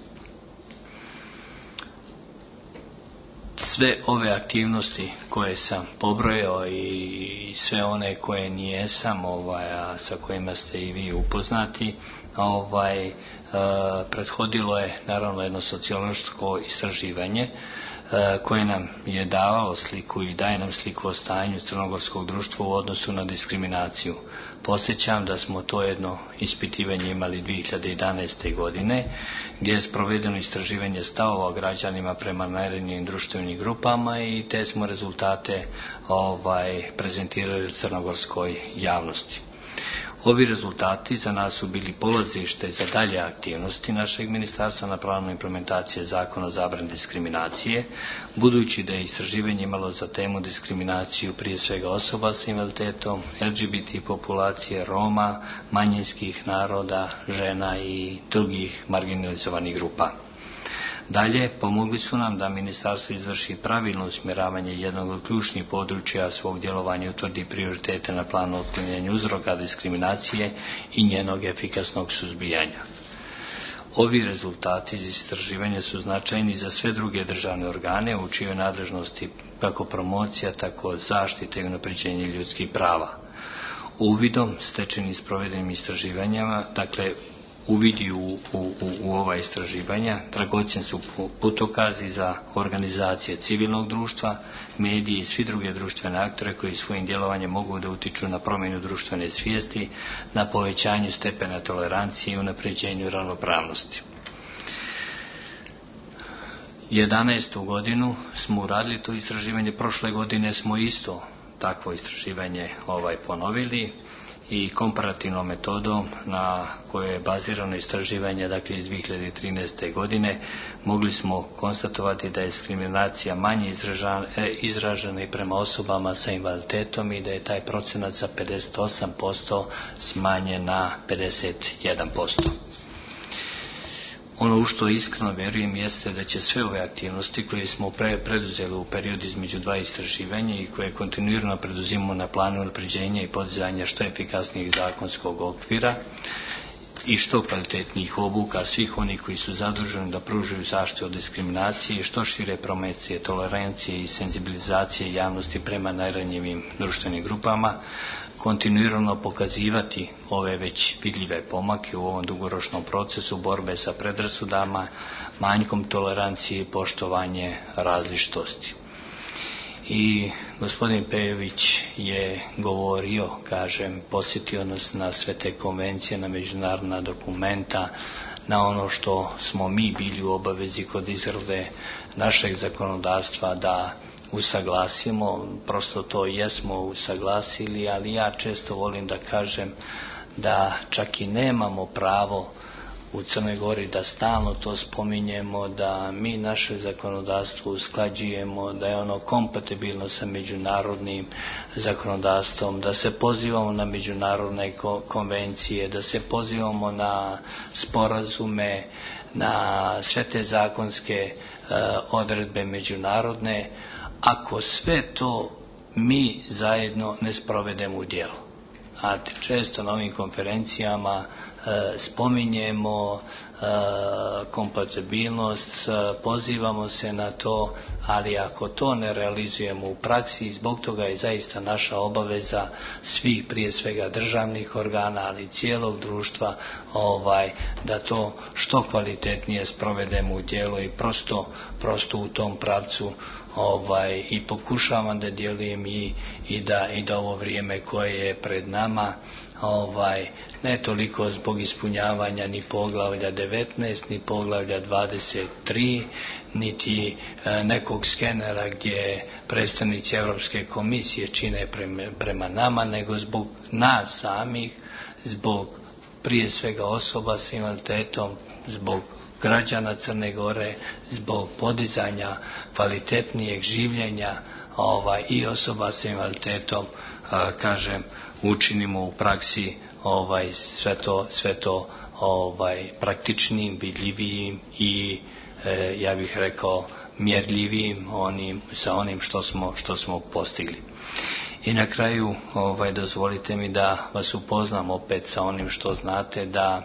Sve ove aktivnosti koje sam pobrojao i sve one koje nijesam, a sa kojima ste i vi upoznati, prethodilo je naravno jedno sociološko istraživanje koje nam je davalo sliku i daje nam sliku o stanju crnogorskog društva u odnosu na diskriminaciju. Podsjećam da smo to jedno ispitivanje imali 2011. godine, gdje je sprovedeno istraživanje stavova građanima prema najranjivim društvenim grupama i te smo rezultate prezentirali crnogorskoj javnosti. Ovi rezultati za nas su bili polazište za dalje aktivnosti našeg ministarstva na planu implementacije zakona o zabrani diskriminacije, budući da je istraživanje imalo za temu diskriminaciju prije svega osoba s invaliditetom, LGBT populacije, Roma, manjinskih naroda, žena i drugih marginalizovanih grupa. Dalje, pomogli su nam da ministarstvo izvrši pravilno usmjeravanje jednog od ključnih područja svog djelovanja i utvrdi prioritete na planu otklanjanja uzroka diskriminacije i njenog efikasnog suzbijanja. Ovi rezultati iz istraživanja su značajni za sve druge državne organe u čijoj nadležnosti kako promocija, tako zaštita i unapređenje ljudskih prava. Uvidom stečenim s provedenim istraživanjama, dakle uvidi u ova istraživanja, dragocjen su putokazi za organizacije civilnog društva, mediji i svi druge društvene aktere koji svojim djelovanjem mogu da utiču na promjenu društvene svijesti, na povećanju stepena tolerancije i unapređenju ravnopravnosti. 11. godinu smo uradili to istraživanje, prošle godine smo isto takvo istraživanje ponovili i komparativnom metodom na kojoj je bazirano istraživanje, dakle iz 2013. godine, mogli smo konstatovati da je diskriminacija manje izražena i prema osobama sa invaliditetom i da je taj procenat sa 58% smanjen na 51%. Ono u što iskreno vjerujem jeste da će sve ove aktivnosti koje smo preduzeli u periodu između dva istraživanja i koje kontinuirano preduzimamo na planu unapređenja i podizanja što efikasnijeg zakonskog okvira i što kvalitetnijih obuka svih onih koji su zaduženi da pružaju zaštitu od diskriminacije i što šire promocije, tolerancije i senzibilizacije javnosti prema najranjivim društvenim grupama, kontinuirano pokazivati ove već vidljive pomake u ovom dugoročnom procesu borbe sa predrasudama, manjkom tolerancije i poštovanje različitosti. I gospodin Pejović je govorio, podsjetio nas na sve te konvencije, na međunarodna dokumenta, na ono što smo mi bili u obavezi kod izrade našeg zakonodavstva da usaglasimo, prosto to jesmo usaglasili, ali ja često volim da kažem da čak i nemamo pravo u Crnoj Gori da stalno to spominjemo, da mi naše zakonodavstvo usklađujemo, da je ono kompatibilno sa međunarodnim zakonodavstvom, da se pozivamo na međunarodne konvencije, da se pozivamo na sporazume, na sve te zakonske odredbe međunarodne, ako sve to mi zajedno ne sprovedemo u djelo. A često na ovim konferencijama spominjemo kompatibilnost, pozivamo se na to, ali ako to ne realizujemo u praksi, zbog toga je zaista naša obaveza svih, prije svega državnih organa, ali i cijelog društva, da to što kvalitetnije sprovedemo u djelo i prosto u tom pravcu i pokušavam da djelujem i da ovo vrijeme koje je pred nama, ne toliko zbog ispunjavanja ni poglavlja 19, ni poglavlja 23, niti nekog skenera gdje predstavnici Europske komisije čine prema nama, nego zbog nas samih, zbog prije svega osoba s invaliditetom, zbog građana Crne Gore, zbog podizanja kvalitetnijeg življenja i osoba s invaliditetom, kažem, učinimo u praksi sve to praktičnim, vidljivijim i ja bih rekao mjerljivijim sa onim što smo postigli. I na kraju dozvolite mi da vas upoznam opet sa onim što znate, da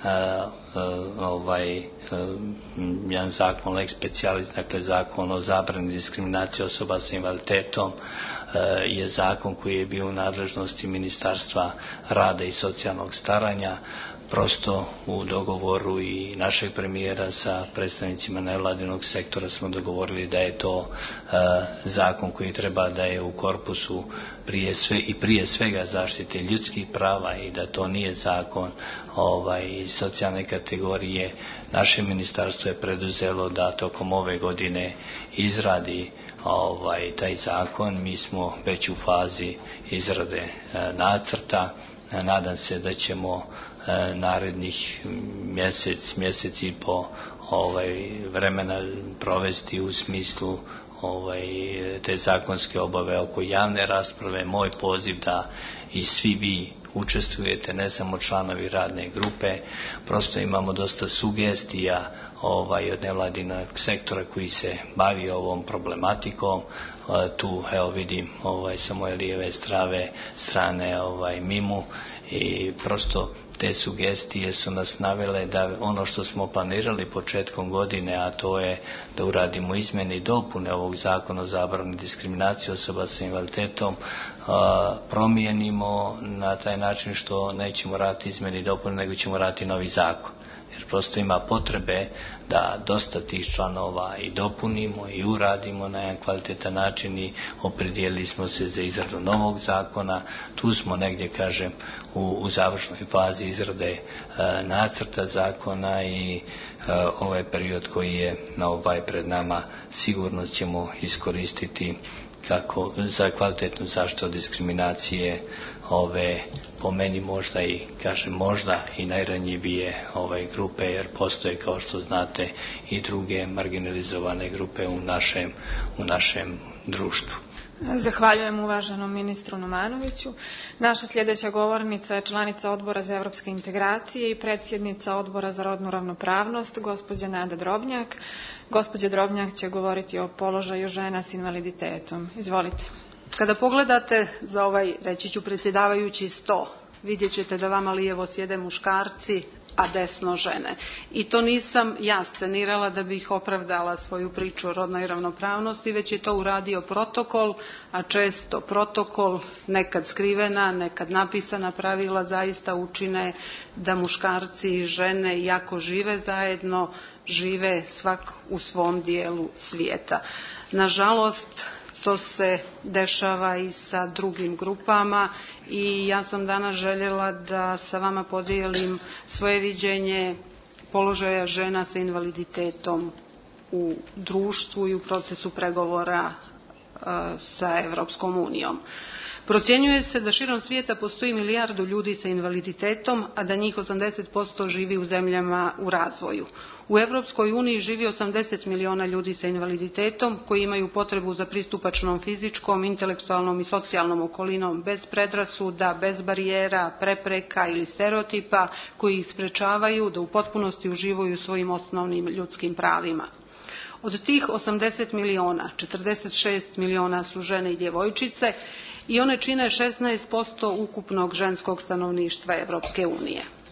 jedan zakon lex specialis, dakle zakon o zabrani diskriminacije osoba sa invaliditetom, je zakon koji je bio u nadležnosti Ministarstva rada i socijalnog staranja. Prosto u dogovoru i našeg premijera sa predstavnicima nevladinog sektora smo dogovorili da je to zakon koji treba da je u korpusu prije svega zaštite ljudskih prava i da to nije zakon iz socijalne kategorije. Naše ministarstvo je preduzelo da tokom ove godine izradi taj zakon. Mi smo već u fazi izrade nacrta. Nadam se da ćemo narednih mjesec i po vremena provesti u smislu te zakonske obave oko javne rasprave. Moj poziv da i svi vi učestvujete, ne samo članovi radne grupe. Prosto imamo dosta sugestija od nevladinog sektora koji se bavi ovom problematikom. Tu evo vidim sa moje lijeve strane Mimu, i prosto te sugestije su nas navele da ono što smo planirali početkom godine, a to je da uradimo izmjene i dopune ovog zakona o zabrani diskriminacije osoba sa invaliditetom, promijenimo na taj način što nećemo raditi izmjene i dopune, nego ćemo raditi novi zakon. Jer prosto ima potrebe da dosta tih članova i dopunimo i uradimo na jedan kvalitetan način i opredijelili smo se za izradu novog zakona. Tu smo negdje, kažem, u završnoj fazi izrade nacrta zakona i ovaj period koji je pred nama sigurno ćemo iskoristiti kako za kvalitetnu zaštitu od diskriminacije ove, po meni možda i najranjivije grupe, jer postoje, kao što znate, i druge marginalizovane grupe u našem društvu. Zahvaljujem uvaženom ministru Numanoviću. Naša sljedeća govornica je članica Odbora za evropske integracije i predsjednica Odbora za rodnu ravnopravnost, gospođa Nada Drobnjak. Gospođa Drobnjak će govoriti o položaju žena s invaliditetom. Izvolite. Kada pogledate za reći ću, predsjedavajući sto, vidjet ćete da vama lijevo sjede muškarci, a desno žene. I to nisam ja scenirala da bih opravdala svoju priču o rodnoj ravnopravnosti, već je to uradio protokol, a često protokol, nekad skrivena, nekad napisana pravila, zaista učine da muškarci i žene, iako žive zajedno, žive svak u svom dijelu svijeta. Nažalost, to se dešava i sa drugim grupama i ja sam danas željela da sa vama podijelim svoje viđenje položaja žena sa invaliditetom u društvu i u procesu pregovora sa Europskom unijom. Procjenjuje se da širom svijeta postoji 1 milijardu ljudi sa invaliditetom, a da njih 80% živi u zemljama u razvoju. U Europskoj uniji živi 80 milijuna ljudi sa invaliditetom koji imaju potrebu za pristupačnom fizičkom, intelektualnom i socijalnom okolinom bez predrasuda, bez barijera, prepreka ili stereotipa koji ih sprečavaju da u potpunosti uživaju svojim osnovnim ljudskim pravima. Od tih 80 milijuna, 46 milijuna su žene i djevojčice i one čine 16% ukupnog ženskog stanovništva Europske unije.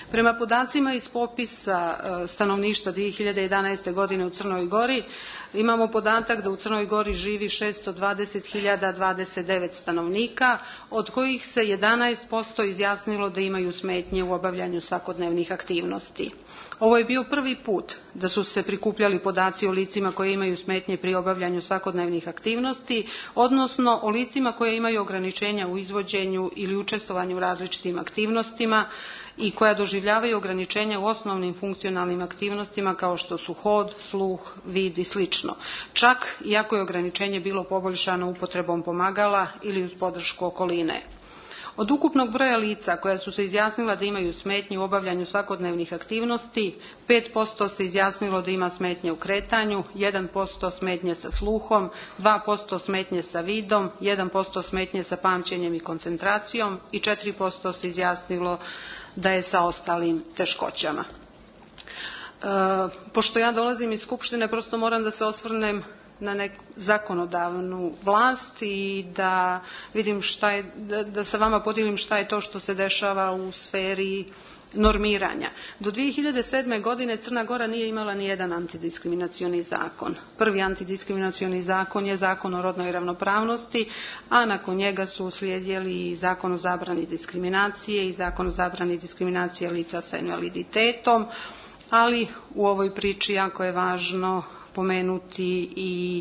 Prema podacima iz popisa stanovništva 2011. godine u Crnoj Gori imamo podatak da u Crnoj Gori živi 620.029 stanovnika, od kojih se 11% izjasnilo da imaju smetnje u obavljanju svakodnevnih aktivnosti. Ovo je bio prvi put da su se prikupljali podaci o licima koje imaju smetnje pri obavljanju svakodnevnih aktivnosti, odnosno o licima koje imaju ograničenja u izvođenju ili učestvovanju u različitim aktivnostima i koja doživljavaju ograničenja u osnovnim funkcionalnim aktivnostima kao što su hod, sluh, vid i sl. Čak iako je ograničenje bilo poboljšano upotrebom pomagala ili uz podršku okoline. Od ukupnog broja lica koja su se izjasnila da imaju smetnje u obavljanju svakodnevnih aktivnosti, 5% se izjasnilo da ima smetnje u kretanju, 1% smetnje sa sluhom, 2% smetnje sa vidom, 1% smetnje sa pamćenjem i koncentracijom i 4% se izjasnilo da je sa ostalim teškoćama. Pošto ja dolazim iz Skupštine, prosto moram da se osvrnem na neku zakonodavnu vlast i da vidim da sa vama podijelim šta je to što se dešava u sferi normiranja. Do 2007. godine Crna Gora nije imala ni jedan antidiskriminacioni zakon. Prvi antidiskriminacioni zakon je Zakon o rodnoj ravnopravnosti, a nakon njega su uslijedili i Zakon o zabrani diskriminacije i Zakon o zabrani diskriminacije lica sa invaliditetom, ali u ovoj priči jako je važno pomenuti i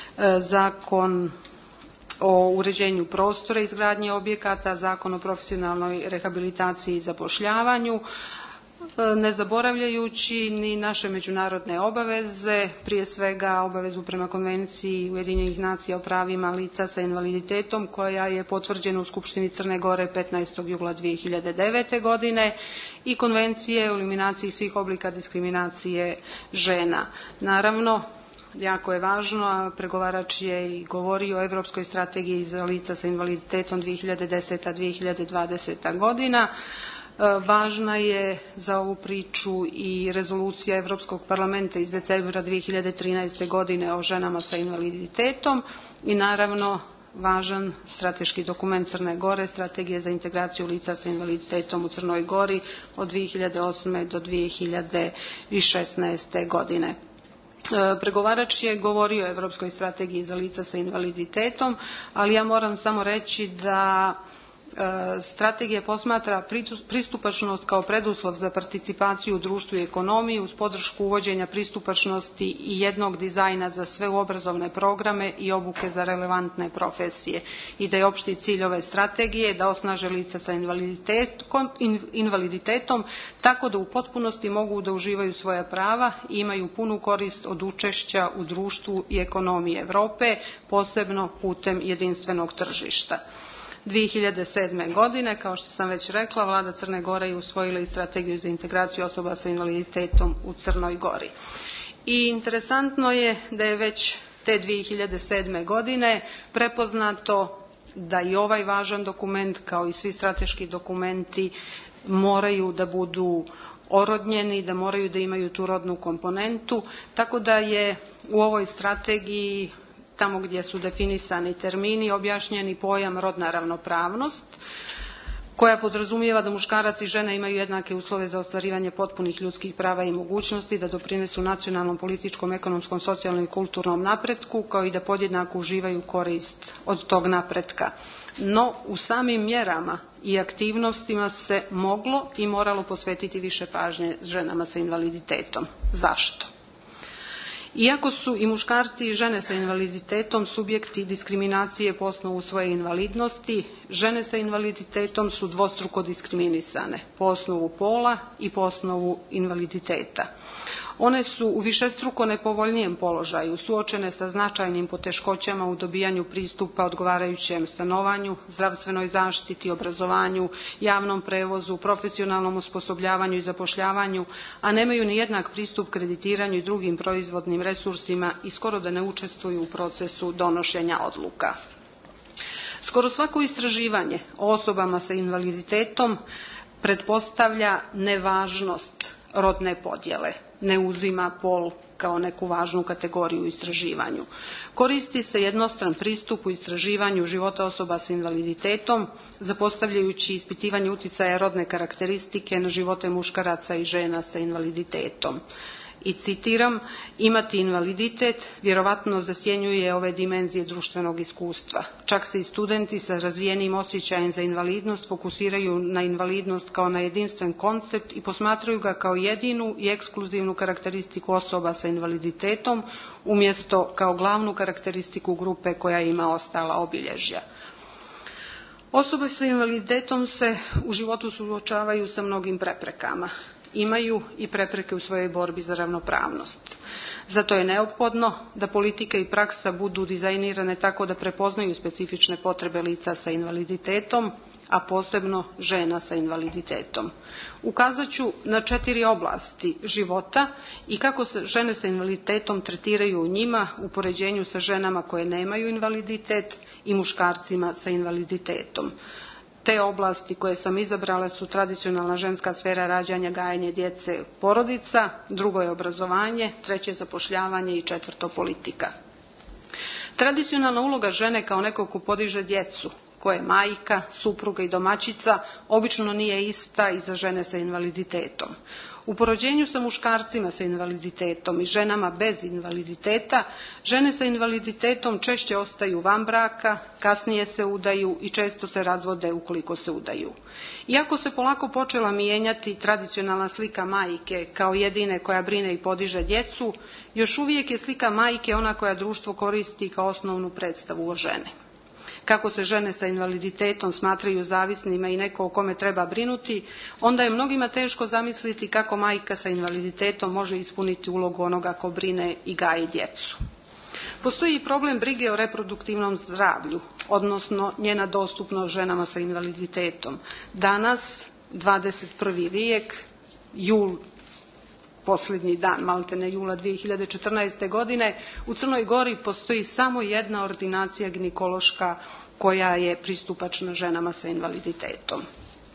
Zakon o uređenju prostora i izgradnje objekata, Zakon o profesionalnoj rehabilitaciji i zapošljavanju, ne zaboravljajući ni naše međunarodne obaveze, prije svega obavezu prema Konvenciji Ujedinjenih nacija o pravima lica sa invaliditetom koja je potvrđena u Skupštini Crne Gore 15. jula 2009. godine i Konvencije o eliminaciji svih oblika diskriminacije žena. Naravno, jako je važno, a pregovarač je i govorio o Europskoj strategiji za lica sa invaliditetom 2010-2020. godina. Važna je za ovu priču i rezolucija Europskog parlamenta iz decembra 2013. godine o ženama sa invaliditetom i naravno važan strateški dokument Crne Gore, strategija za integraciju lica sa invaliditetom u Crnoj Gori od 2008. do 2016. godine. Pregovarač je govorio o Europskoj strategiji za lica sa invaliditetom, ali ja moram samo reći da strategija posmatra pristupačnost kao preduslov za participaciju u društvu i ekonomiji uz podršku uvođenja pristupačnosti i jednog dizajna za sve obrazovne programe i obuke za relevantne profesije i da je opšti cilj ove strategije da osnaže lica sa invaliditetom tako da u potpunosti mogu da uživaju svoja prava i imaju punu korist od učešća u društvu i ekonomiji Europe, posebno putem jedinstvenog tržišta. 2007. godine, kao što sam već rekla, vlada Crne Gore je usvojila i strategiju za integraciju osoba sa invaliditetom u Crnoj Gori. I interesantno je da je već te 2007. godine prepoznato da i ovaj važan dokument, kao i svi strateški dokumenti, moraju da budu orodnjeni, da moraju da imaju tu rodnu komponentu, tako da je u ovoj strategiji tamo gdje su definisani termini, objašnjeni pojam rodna ravnopravnost, koja podrazumijeva da muškarac i žena imaju jednake uslove za ostvarivanje potpunih ljudskih prava i mogućnosti, da doprinesu nacionalnom, političkom, ekonomskom, socijalnom i kulturnom napretku, kao i da podjednako uživaju korist od tog napretka. No, u samim mjerama i aktivnostima se moglo i moralo posvetiti više pažnje ženama sa invaliditetom. Zašto? Iako su i muškarci i žene sa invaliditetom subjekti diskriminacije po osnovu svoje invalidnosti, žene sa invaliditetom su dvostruko diskriminisane po osnovu pola i po osnovu invaliditeta. One su u višestruko nepovoljnijem položaju, suočene sa značajnim poteškoćama u dobijanju pristupa odgovarajućem stanovanju, zdravstvenoj zaštiti, obrazovanju, javnom prevozu, profesionalnom osposobljavanju i zapošljavanju, a nemaju ni jednak pristup kreditiranju i drugim proizvodnim resursima i skoro da ne učestvuju u procesu donošenja odluka. Skoro svako istraživanje o osobama sa invaliditetom pretpostavlja nevažnost rodne podjele. ne uzima pol kao neku važnu kategoriju u istraživanju. Koristi se jednostran pristup u istraživanju života osoba s invaliditetom, zapostavljajući ispitivanje uticaja rodne karakteristike na živote muškaraca i žena sa invaliditetom. I citiram, imati invaliditet vjerovatno zasjenjuje ove dimenzije društvenog iskustva. Čak se i studenti sa razvijenim osjećajem za invalidnost fokusiraju na invalidnost kao na jedinstven koncept i posmatraju ga kao jedinu i ekskluzivnu karakteristiku osoba sa invaliditetom, umjesto kao glavnu karakteristiku grupe koja ima ostala obilježja. Osobe sa invaliditetom se u životu suočavaju sa mnogim preprekama. Imaju i prepreke u svojoj borbi za ravnopravnost. Zato je neophodno da politika i praksa budu dizajnirane tako da prepoznaju specifične potrebe lica sa invaliditetom, a posebno žena sa invaliditetom. Ukazat ću na 4 oblasti života i kako se žene sa invaliditetom tretiraju u njima u poređenju sa ženama koje nemaju invaliditet i muškarcima sa invaliditetom. Te oblasti koje sam izabrala su tradicionalna ženska sfera rađanja, gajanje djece, porodica, drugo je obrazovanje, treće zapošljavanje i četvrto politika. Tradicionalna uloga žene kao nekog ko podiže djecu, koja je majka, supruga i domaćica, obično nije ista i za žene sa invaliditetom. U poređenju sa muškarcima sa invaliditetom i ženama bez invaliditeta, žene sa invaliditetom češće ostaju van braka, kasnije se udaju i često se razvode ukoliko se udaju. Iako se polako počela mijenjati tradicionalna slika majke kao jedine koja brine i podiže djecu, još uvijek je slika majke ona koja društvo koristi kao osnovnu predstavu o žene. Kako se žene sa invaliditetom smatraju zavisnima i neko o kome treba brinuti, onda je mnogima teško zamisliti kako majka sa invaliditetom može ispuniti ulogu onoga ko brine i gaji djecu. Postoji i problem brige o reproduktivnom zdravlju, odnosno njena dostupnost ženama sa invaliditetom. Danas, 21. vijek, jul, posljednji dan, maltene jula 2014. godine, u Crnoj Gori postoji samo jedna ordinacija ginekološka koja je pristupačna ženama sa invaliditetom.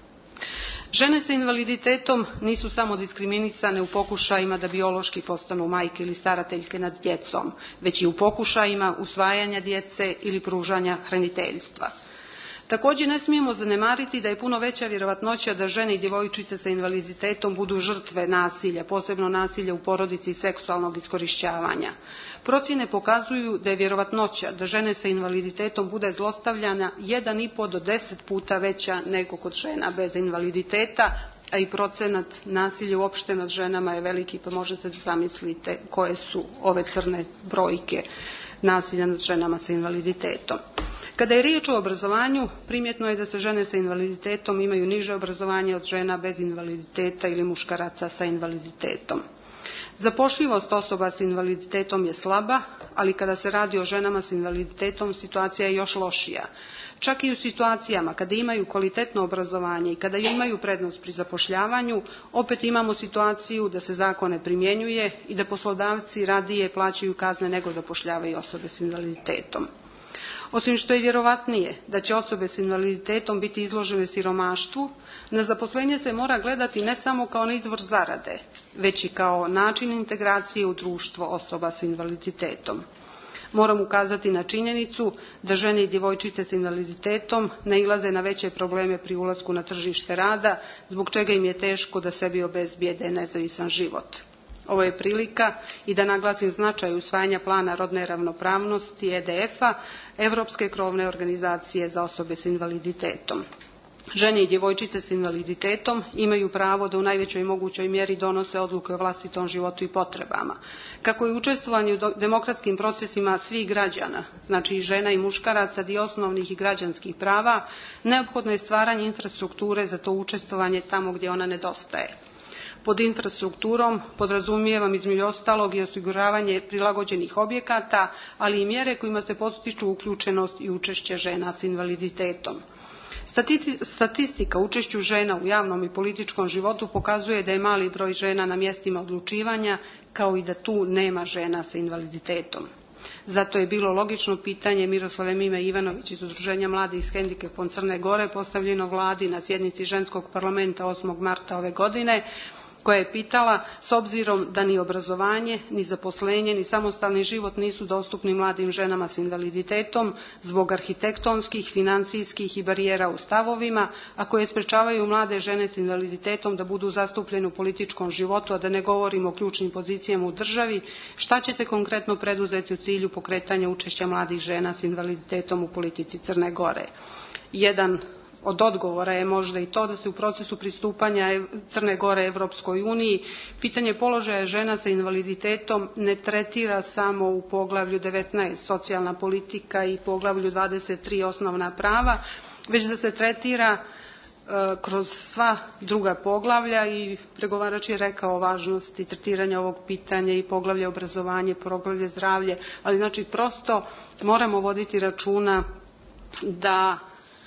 Žene sa invaliditetom nisu samo diskriminisane u pokušajima da biološki postanu majke ili starateljke nad djecom, već i u pokušajima usvajanja djece ili pružanja hraniteljstva. Također ne smijemo zanemariti da je puno veća vjerovatnoća da žene i djevojčice sa invaliditetom budu žrtve nasilja, posebno nasilja u porodici i seksualnog iskorištavanja. Procjene pokazuju da je vjerovatnoća da žene sa invaliditetom bude zlostavljana 1,5 do 10 puta veća nego kod žena bez invaliditeta, a i procenat nasilja uopšte nad ženama je veliki, pa možete da zamislite koje su ove crne brojke nasilja nad ženama sa invaliditetom. Kada je riječ o obrazovanju, primjetno je da se žene sa invaliditetom imaju niže obrazovanje od žena bez invaliditeta ili muškaraca sa invaliditetom. Zapošljivost osoba s invaliditetom je slaba, ali kada se radi o ženama s invaliditetom situacija je još lošija. Čak i u situacijama kada imaju kvalitetno obrazovanje i kada imaju prednost pri zapošljavanju, opet imamo situaciju da se zakon ne primjenjuje i da poslodavci radije plaćaju kazne nego zapošljavaju osobe s invaliditetom. Osim što je vjerovatnije da će osobe s invaliditetom biti izložene siromaštvu, na zaposlenje se mora gledati ne samo kao na izvor zarade, već i kao način integracije u društvo osoba s invaliditetom. Moram ukazati na činjenicu da žene i djevojčice s invaliditetom nailaze na veće probleme pri ulasku na tržište rada, zbog čega im je teško da sebi obezbijede nezavisan život. Ovo je prilika i da naglasim značaj usvajanja plana rodne ravnopravnosti EDF-a, Europske krovne organizacije za osobe s invaliditetom. Žene i djevojčice s invaliditetom imaju pravo da u najvećoj mogućoj mjeri donose odluke o vlastitom životu i potrebama. Kako je učestvovanje u demokratskim procesima svih građana, znači i žena i muškaraca, dio osnovnih i građanskih prava, neophodno je stvaranje infrastrukture za to učestvovanje tamo gdje ona nedostaje. Pod infrastrukturom podrazumijevam između ostalog i osiguravanje prilagođenih objekata, ali i mjere kojima se postiču uključenost i učešće žena s invaliditetom. Statistika učešću žena u javnom i političkom životu pokazuje da je mali broj žena na mjestima odlučivanja, kao i da tu nema žena sa invaliditetom. Zato je bilo logično pitanje Miroslave Mime Ivanović iz Udruženja mladih s hendikepom Crne Gore postavljeno vladi na sjednici ženskog parlamenta 8. marta ove godine, koja je pitala, s obzirom da ni obrazovanje, ni zaposlenje, ni samostalni život nisu dostupni mladim ženama s invaliditetom zbog arhitektonskih, financijskih i barijera u stavovima, a koje sprečavaju mlade žene s invaliditetom da budu zastupljene u političkom životu, a da ne govorimo o ključnim pozicijama u državi, šta ćete konkretno preduzeti u cilju pokretanja učešća mladih žena s invaliditetom u politici Crne Gore? Jedan od odgovora je možda i to da se u procesu pristupanja Crne Gore Evropskoj uniji pitanje položaja žena sa invaliditetom ne tretira samo u poglavlju 19 socijalna politika i poglavlju 23 osnovna prava, već da se tretira kroz sva druga poglavlja i pregovarač je rekao o važnosti tretiranja ovog pitanja i poglavlje obrazovanje, poglavlje zdravlje, ali znači prosto moramo voditi računa da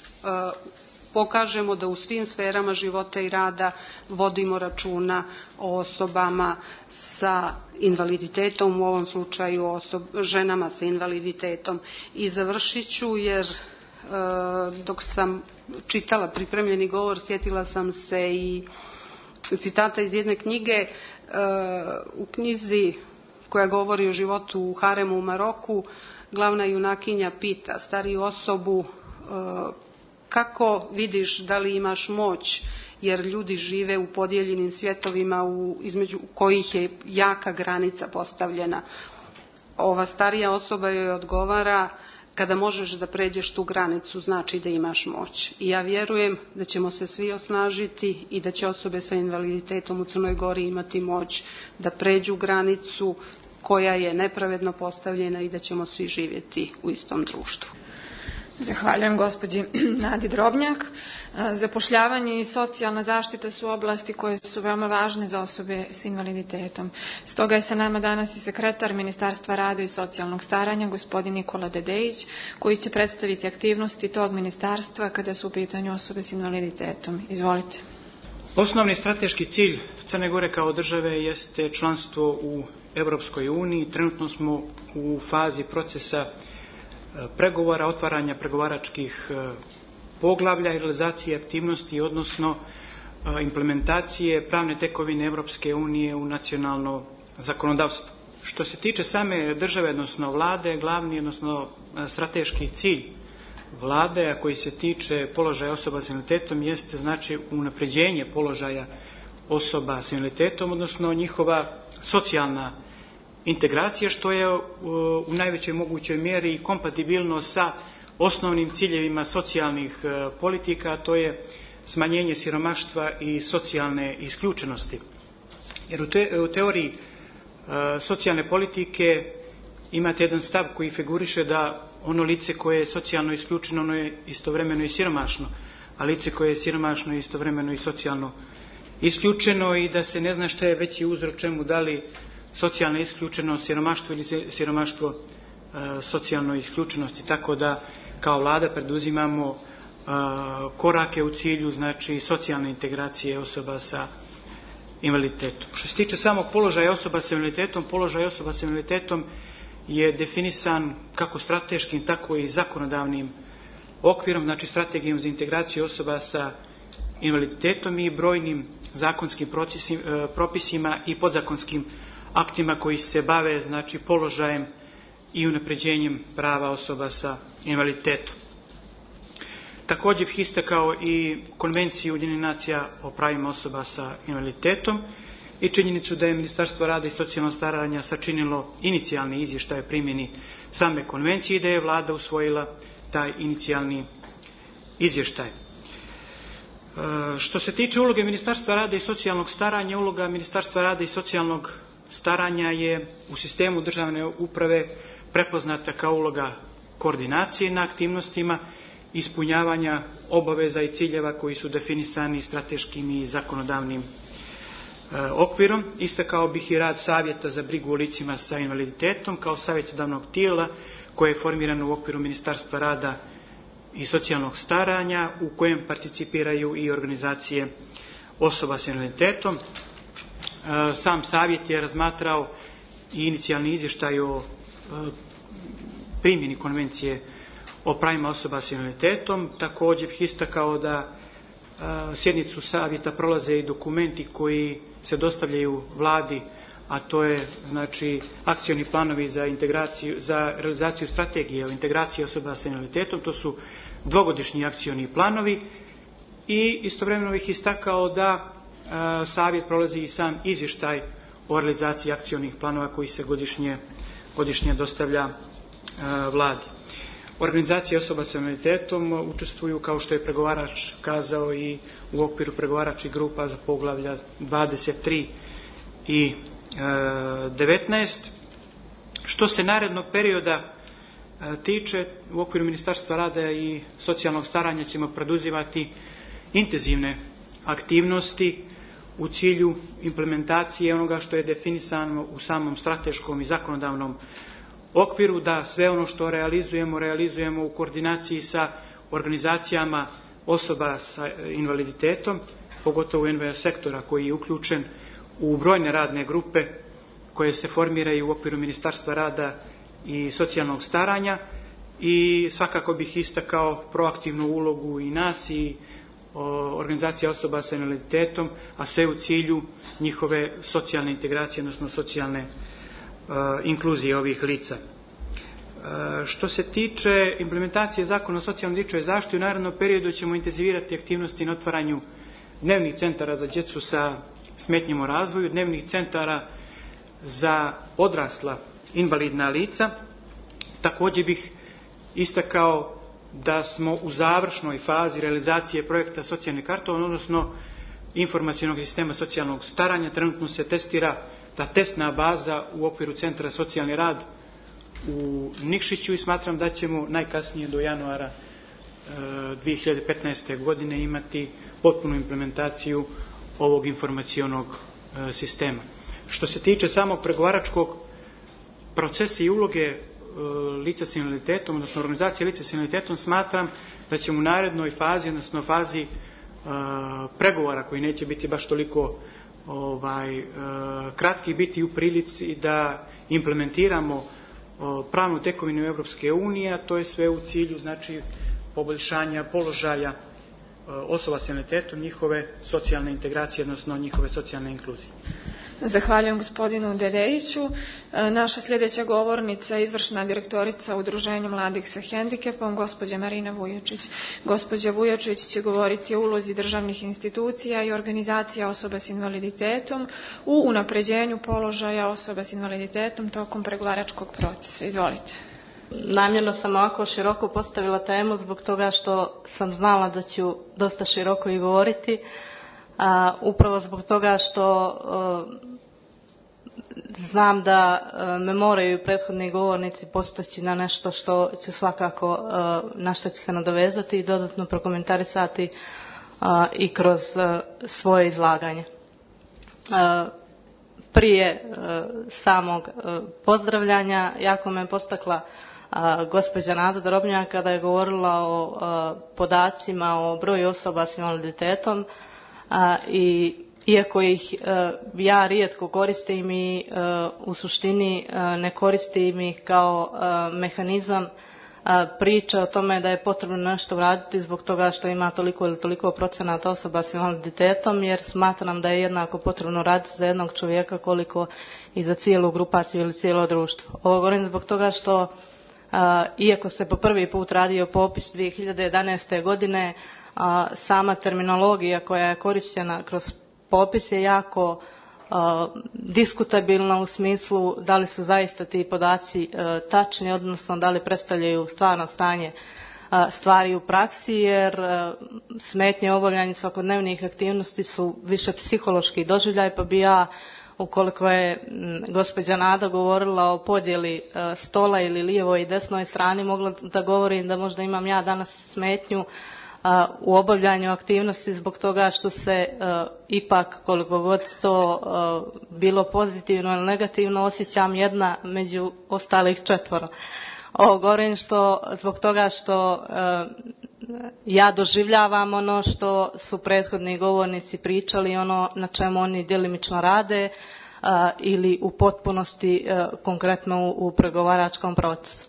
pokažemo da u svim sferama života i rada vodimo računa o osobama sa invaliditetom, u ovom slučaju ženama sa invaliditetom. I završit ću jer dok sam čitala pripremljeni govor sjetila sam se i citata iz jedne knjige. U knjizi koja govori o životu u haremu u Maroku glavna junakinja pita stariju osobu kako vidiš da li imaš moć, jer ljudi žive u podijeljenim svjetovima između kojih je jaka granica postavljena. Ova starija osoba joj odgovara, kada možeš da pređeš tu granicu znači da imaš moć. I ja vjerujem da ćemo se svi osnažiti i da će osobe sa invaliditetom u Crnoj Gori imati moć da pređu granicu koja je nepravedno postavljena i da ćemo svi živjeti u istom društvu. Zahvaljujem gospođi Nadi Drobnjak. Zapošljavanje i socijalna zaštita su oblasti koje su veoma važne za osobe s invaliditetom. Stoga je sa nama danas i sekretar Ministarstva rada i socijalnog staranja, gospodin Nikola Dedejić, koji će predstaviti aktivnosti tog ministarstva kada su u pitanju osobe s invaliditetom. Izvolite. Osnovni strateški cilj Crne Gore kao države jeste članstvo u Europskoj uniji. Trenutno smo u fazi procesa pregovora, otvaranja pregovaračkih poglavlja i realizacije aktivnosti, odnosno implementacije pravne tekovine Europske unije u nacionalno zakonodavstvo. Što se tiče same države, odnosno vlade, glavni, odnosno strateški cilj vlade, a koji se tiče položaja osoba s invaliditetom, jeste znači unapređenje položaja osoba s invaliditetom, odnosno njihova socijalna integracija, što je u najvećoj mogućoj mjeri kompatibilno sa osnovnim ciljevima socijalnih politika, a to je smanjenje siromaštva i socijalne isključenosti. Jer u teoriji socijalne politike imate jedan stav koji figuriše da ono lice koje je socijalno isključeno, ono je istovremeno i siromašno, a lice koje je siromašno je istovremeno i socijalno isključeno i da se ne zna šta je veći uzrok čemu, da li socijalna isključenost, siromaštvo ili siromaštvo socijalnoj isključenosti. Tako da kao vlada preduzimamo korake u cilju znači socijalne integracije osoba sa invaliditetom. Što se tiče samog položaja osoba sa invaliditetom, položaj osoba sa invaliditetom je definisan kako strateškim, tako i zakonodavnim okvirom, znači strategijom za integraciju osoba sa invaliditetom i brojnim zakonskim propisima i podzakonskim aktima koji se bave znači položajem i unapređenjem prava osoba sa invaliditetom. Također bih istakao i Konvenciju Ujedinjenih nacija o pravima osoba sa invaliditetom i činjenicu da je Ministarstvo rada i socijalnog staranja sačinilo inicijalni izvještaj o primjeni same konvencije i da je vlada usvojila taj inicijalni izvještaj. Što se tiče uloge Ministarstva rada i socijalnog staranja, uloga Ministarstva rada i socijalnog staranja je u sistemu državne uprave prepoznata kao uloga koordinacije na aktivnostima ispunjavanja obaveza i ciljeva koji su definisani strateškim i zakonodavnim okvirom. Istakao bih i rad Savjeta za brigu o licima sa invaliditetom kao savjetodavnog tijela koje je formirano u okviru Ministarstva rada i socijalnog staranja u kojem participiraju i organizacije osoba s invaliditetom. Sam savjet je razmatrao i inicijalni izvještaj o primjeni konvencije o pravima osoba s invaliditetom. Također bih istakao da sjednicu savjeta prolaze i dokumenti koji se dostavljaju vladi, a to je znači akcioni planovi za realizaciju strategije o integraciji osoba sa invaliditetom. To su dvogodišnji akcioni planovi i istovremeno bih istakao da savjet prolazi i sam izvještaj o realizaciji akcionih planova koji se godišnje dostavlja vladi. Organizacije osoba sa invaliditetom učestvuju, kao što je pregovarač kazao, i u okviru pregovaračkih grupa za poglavlja 23 i 19. Što se narednog perioda tiče, u okviru Ministarstva rada i socijalnog staranja ćemo preduzimati intenzivne aktivnosti u cilju implementacije onoga što je definisano u samom strateškom i zakonodavnom okviru, da sve ono što realizujemo u koordinaciji sa organizacijama osoba sa invaliditetom, pogotovo NVO sektora koji je uključen u brojne radne grupe koje se formiraju u okviru Ministarstva rada i socijalnog staranja, i svakako bih istakao proaktivnu ulogu i nas i organizacija osoba sa invaliditetom, a sve u cilju njihove socijalne integracije, odnosno socijalne inkluzije ovih lica. Što se tiče implementacije zakona o socijalnoj zaštiti, u narednom periodu ćemo intenzivirati aktivnosti na otvaranju dnevnih centara za djecu sa smetnjama u razvoju, dnevnih centara za odrasla invalidna lica. Također bih istakao da smo u završnoj fazi realizacije projekta socijalni karton, odnosno informacionog sistema socijalnog staranja. Trenutno se testira ta testna baza u okviru Centra socijalni rad u Nikšiću i smatram da ćemo najkasnije do januara 2015. godine imati potpunu implementaciju ovog informacionog sistema. Što se tiče samog pregovaračkog procesa i uloge lica s invaliditetom, odnosno organizacije lica s invaliditetom, smatram da ćemo u narednoj fazi, odnosno fazi pregovora koji neće biti baš toliko kratki, biti u prilici da implementiramo pravnu tekovinu Europske unije, a to je sve u cilju znači poboljšanja položaja osoba s invaliditetom, njihove socijalne integracije, odnosno njihove socijalne inkluzije. Zahvaljujem gospodinu Dedejiću. Naša sljedeća govornica je izvršna direktorica Udruženja mladih sa hendikepom, gospođa Marina Vujačić. Gospođa Vujačić će govoriti o ulozi državnih institucija i organizacija osoba s invaliditetom u unapređenju položaja osoba s invaliditetom tokom pregovaračkog procesa. Izvolite. Namjerno sam ovako široko postavila temu zbog toga što sam znala da ću dosta široko i govoriti. Upravo zbog toga što znam da me moraju prethodni govornici postaći na nešto što ću svakako, na što ću se nadovezati i dodatno prokomentarisati i kroz svoje izlaganje. Prije samog pozdravljanja jako me postakla gospođa Nada Drobnjak kada je govorila o podacima o broju osoba s invaliditetom, i iako ih ja rijetko koristim i u suštini ne koristim ih kao mehanizam priče o tome da je potrebno nešto uraditi zbog toga što ima toliko ili toliko procenata osoba s invaliditetom, jer smatram da je jednako potrebno raditi za jednog čovjeka koliko i za cijelu grupaciju ili cijelo društvo. Ovo govorim zbog toga što iako se po prvi put radio popis 2011. godine, sama terminologija koja je korištena kroz popis je jako diskutabilna u smislu da li su zaista ti podaci tačni, odnosno da li predstavljaju stvarno stanje stvari u praksi, jer smetnje u obavljanju svakodnevnih aktivnosti su više psihološki doživljaj, pa bi ja, ukoliko je gospođa Nada govorila o podjeli stola ili lijevoj i desnoj strani, mogla da govorim da možda imam ja danas smetnju u obavljanju aktivnosti zbog toga što se ipak, koliko god to bilo pozitivno ili negativno, osjećam jedna među ostalih četvoro. Ovo govorim zbog toga što ja doživljavam ono što su prethodni govornici pričali, ono na čemu oni djelimično rade ili u potpunosti konkretno u pregovaračkom procesu.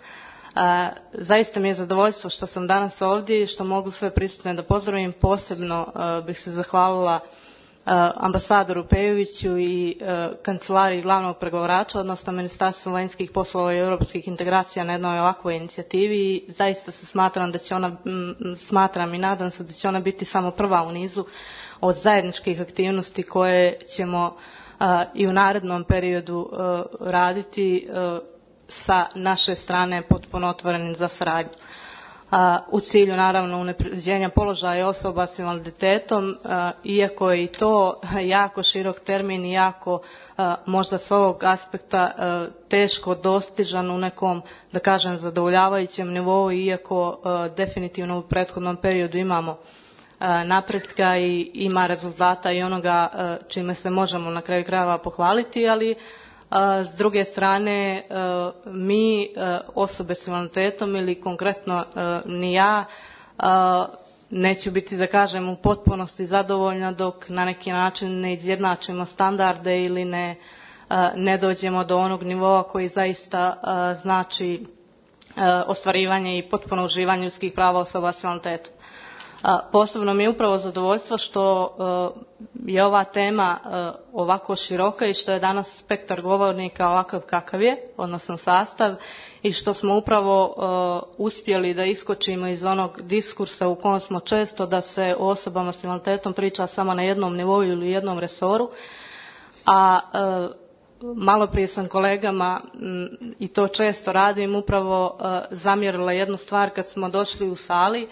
Zaista mi je zadovoljstvo što sam danas ovdje i što mogu sve prisutne da pozdravim. Posebno bih se zahvalila ambasadoru Pejoviću i kancelariji glavnog pregovarača, odnosno Ministarstvu vanjskih poslova i europskih integracija na jednoj ovakvoj inicijativi i zaista se smatram i nadam se da će ona biti samo prva u nizu od zajedničkih aktivnosti koje ćemo i u narednom periodu raditi sa naše strane potpuno otvorenim za saradnju. U cilju naravno unapređenja položaja osoba s invaliditetom, iako je i to jako širok termin i jako možda s ovog aspekta teško dostižan u nekom, da kažem, zadovoljavajućem nivou, iako definitivno u prethodnom periodu imamo napretka i ima rezultata i onoga čime se možemo na kraju krajeva pohvaliti, ali s druge strane mi osobe s invaliditetom ili konkretno ni ja neću biti, da kažem, u potpunosti zadovoljna dok na neki način ne izjednačimo standarde ili ne dođemo do onog nivoa koji zaista znači ostvarivanje i potpuno uživanje ljudskih prava osoba s invaliditetom. Posebno mi je upravo zadovoljstvo što je ova tema ovako široka i što je danas spektar govornika ovakav kakav je, odnosno sastav, i što smo upravo uspjeli da iskočimo iz onog diskursa u kojem smo često da se o osobama s invaliditetom priča samo na jednom nivou ili u jednom resoru, a malo prije sam kolegama, i to često radim, upravo zamjerila jednu stvar kad smo došli u sali.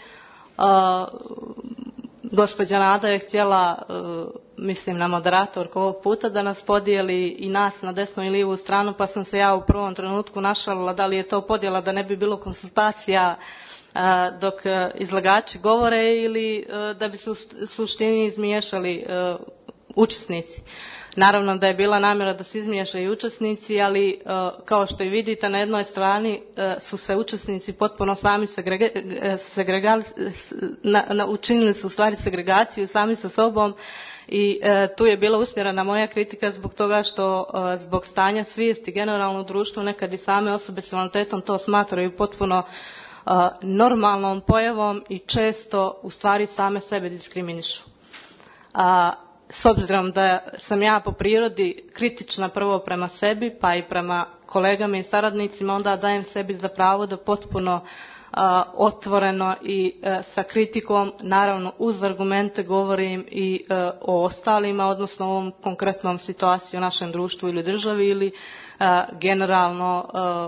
Gospođa Nada je htjela, mislim na moderatorku ovog puta, da nas podijeli i nas na desnu i lijevu stranu, pa sam se ja u prvom trenutku našalila da li je to podjela da ne bi bilo konsultacija dok izlagači govore ili da bi se u suštini izmiješali učesnici. Naravno da je bila namjera da se izmiješaju učesnici, ali kao što i vidite na jednoj strani su se učesnici potpuno sami učinili su u stvari segregaciju sami sa sobom i tu je bila usmjerena moja kritika zbog toga što zbog stanja svijesti generalno u društvu nekad i same osobe s invaliditetom to smatraju potpuno normalnom pojavom i često u stvari same sebe diskriminišu. S obzirom da sam ja po prirodi kritična prvo prema sebi pa i prema kolegama i saradnicima, onda dajem sebi za pravo da potpuno otvoreno i sa kritikom, naravno uz argumente, govorim i o ostalima, odnosno o ovom konkretnom situaciji u našem društvu ili državi ili generalno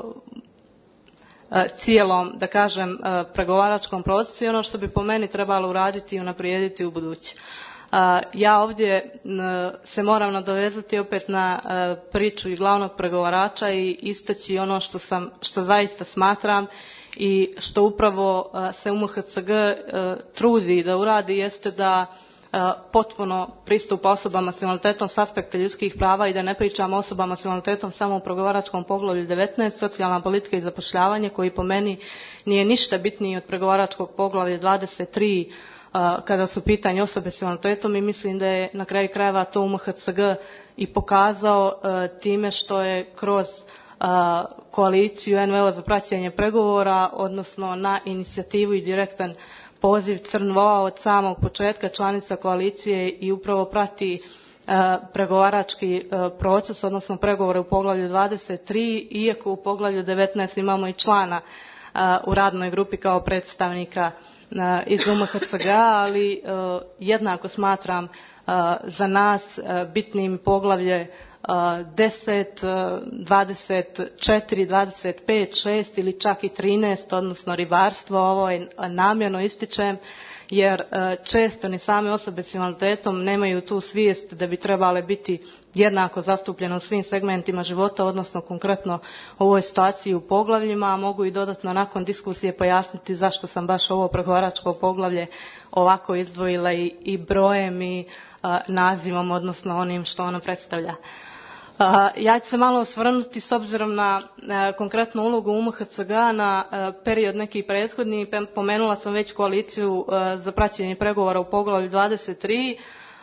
cijelom, da kažem, pregovaračkom procesu i ono što bi po meni trebalo uraditi i unaprijediti u buduće. Ja ovdje se moram nadovezati opet na priču i glavnog pregovarača i istaći ono što zaista smatram i što upravo se UMHCG trudi da uradi, jeste da potpuno pristupa osobama s invaliditetom s aspekta ljudskih prava i da ne pričamo o osobama s invaliditetom samo u pregovaračkom poglavlju 19, socijalna politika i zapošljavanje, koji po meni nije ništa bitniji od pregovaračkog poglavlja 23 kada su pitanje osobe s invaliditetom, i mislim da je na kraju krajeva to UMHCG i pokazao time što je kroz koaliciju NVO za praćenje pregovora, odnosno na inicijativu i direktan poziv CRNVO od samog početka članica koalicije i upravo prati pregovarački proces, odnosno pregovore u poglavlju 23, iako u poglavlju 19 imamo i člana u radnoj grupi kao predstavnika iz UMHCG, ali jednako smatram za nas bitnim poglavlje 10, 24, 25, 6 ili čak i 13, odnosno ribarstvo. Ovo je namjerno ističem jer često ni same osobe s invaliditetom nemaju tu svijest da bi trebale biti jednako zastupljene u svim segmentima života, odnosno konkretno u ovoj situaciji u poglavljima, a mogu i dodatno nakon diskusije pojasniti zašto sam baš ovo pregovaračko poglavlje ovako izdvojila i brojem i nazivom, odnosno onim što ono predstavlja. Ja ću se malo osvrnuti s obzirom na konkretnu ulogu UMHCG na period neki prethodni. Pomenula sam već koaliciju za praćenje pregovora u poglavlju 23.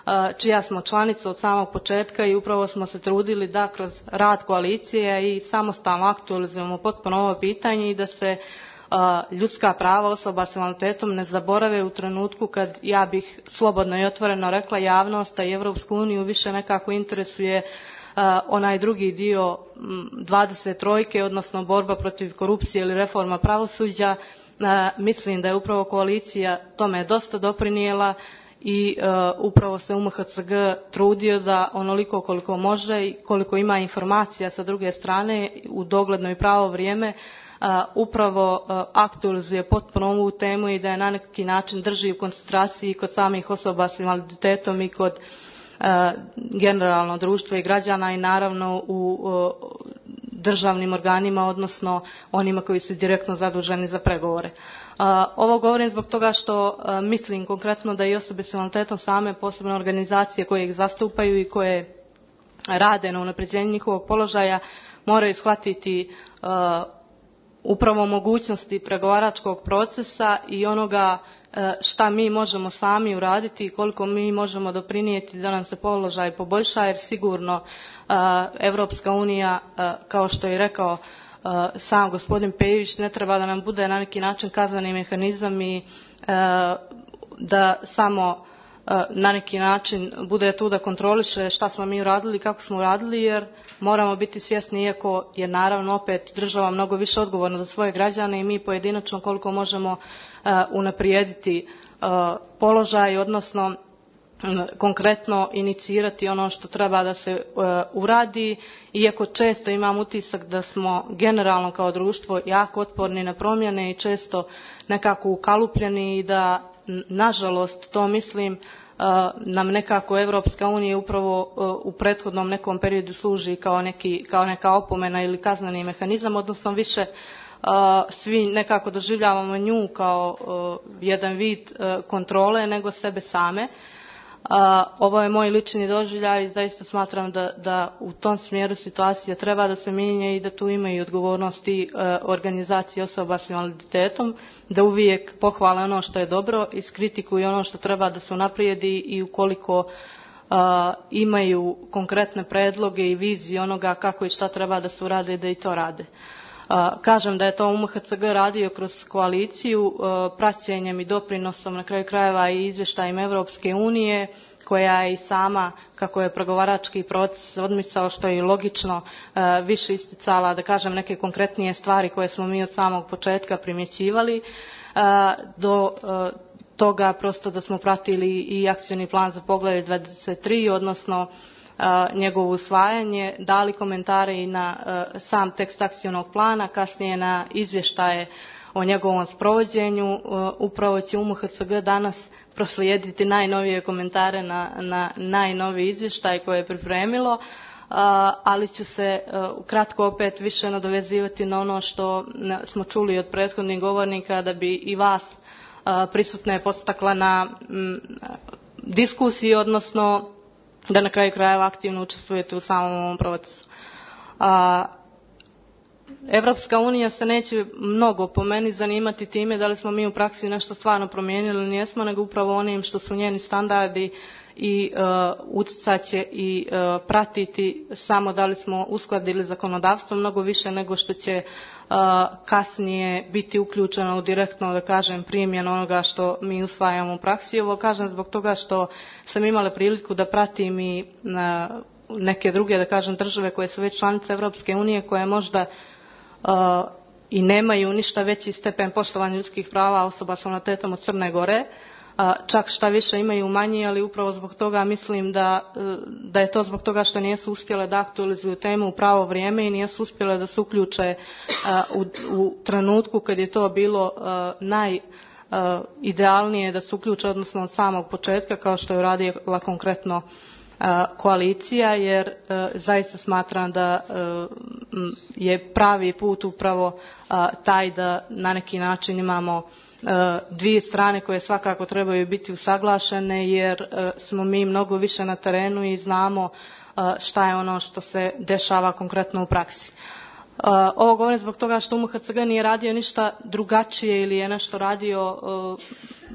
čija smo članica od samog početka i upravo smo se trudili da kroz rad koalicije i samostalno aktualizujemo potpuno ovo pitanje i da se ljudska prava osoba s invaliditetom ne zaborave u trenutku kad, ja bih slobodno i otvoreno rekla, javnost, a i Europsku uniju više nekako interesuje onaj drugi dio 23, odnosno borba protiv korupcije ili reforma pravosuđa. Mislim da je upravo koalicija tome dosta doprinijela i upravo se UMHCG trudio da onoliko koliko može i koliko ima informacija sa druge strane u dogledno i pravo vrijeme upravo aktualizuje potpuno ovu temu i da je na neki način drži u koncentraciji kod samih osoba s invaliditetom i kod generalno društva i građana i naravno u državnim organima, odnosno onima koji su direktno zaduženi za pregovore. Ovo govorim zbog toga što mislim konkretno da i osobe s invaliditetom same, posebno organizacije koje ih zastupaju i koje rade na unapređenju njihovog položaja, moraju shvatiti upravo mogućnosti pregovaračkog procesa i onoga šta mi možemo sami uraditi i koliko mi možemo doprinijeti da nam se položaj poboljša, jer sigurno Europska unija, kao što je rekao sam gospodin Pejović, ne treba da nam bude na neki način kazneni mehanizam i da samo na neki način bude tu da kontroliše šta smo mi uradili, kako smo uradili, jer moramo biti svjesni, iako je naravno opet država mnogo više odgovorna za svoje građane i mi pojedinačno koliko možemo unaprijediti položaj, odnosno konkretno inicirati ono što treba da se uradi, iako često imam utisak da smo generalno kao društvo jako otporni na promjene i često nekako ukalupljeni i da, nažalost, to mislim, nam nekako Europska unija upravo u prethodnom nekom periodu služi kao neka opomena ili kazneni mehanizam, odnosno više svi nekako doživljavamo nju kao jedan vid kontrole nego sebe same. Ovo je moj lični doživljaj i zaista smatram da u tom smjeru situacija treba da se mijenja i da tu imaju odgovornosti organizacije osoba s invaliditetom, da uvijek pohvale ono što je dobro, iskritikuju ono što treba da se unaprijedi i ukoliko imaju konkretne predloge i viziju onoga kako i šta treba da se urade, da i to rade. Kažem da je to UMHCG radio kroz koaliciju, praćenjem i doprinosom na kraju krajeva i izvještajima Europske unije, koja je i sama, kako je pregovarački proces odmicao, što je i logično, više isticala, da kažem, neke konkretnije stvari koje smo mi od samog početka primjećivali, do toga prosto da smo pratili i akcioni plan za poglavlje 23, odnosno njegovo usvajanje, dali komentare i na sam tekst akcionog plana, kasnije na izvještaje o njegovom sprovođenju. Upravo će UMHCG danas proslijediti najnovije komentare na najnoviji izvještaj koje je pripremilo, ali ću se kratko opet više nadovezivati na ono što smo čuli od prethodnih govornika, da bi i vas prisutne postakla na diskusiji, odnosno da na kraju krajeva aktivno učestvujete u samom ovom procesu. Evropska unija se neće mnogo po meni zanimati time da li smo mi u praksi nešto stvarno promijenili ili nijesmo, nego upravo onim što su njeni standardi i utjecat će i pratiti samo da li smo uskladili zakonodavstvo mnogo više nego što će kasnije biti uključeno u direktno, da kažem, primjenu onoga što mi usvajamo u praksi. Ovo kažem zbog toga što sam imala priliku da pratim i neke druge, da kažem, države koje su već članice Europske unije, koje možda i nemaju ništa veći stepen poštovanja ljudskih prava osoba s invaliditetom od Crne Gore, čak šta više imaju manji, ali upravo zbog toga mislim da je to zbog toga što nijesu uspjele da aktualizuju temu u pravo vrijeme i nijesu uspjele da se uključe u trenutku kad je to bilo najidealnije da se uključe, odnosno od samog početka, kao što je uradila konkretno koalicija, jer zaista smatram da je pravi put upravo taj da na neki način imamo dvije strane koje svakako trebaju biti usaglašene, jer smo mi mnogo više na terenu i znamo šta je ono što se dešava konkretno u praksi. Ovo govorim zbog toga što UMHCG nije radio ništa drugačije ili je nešto radio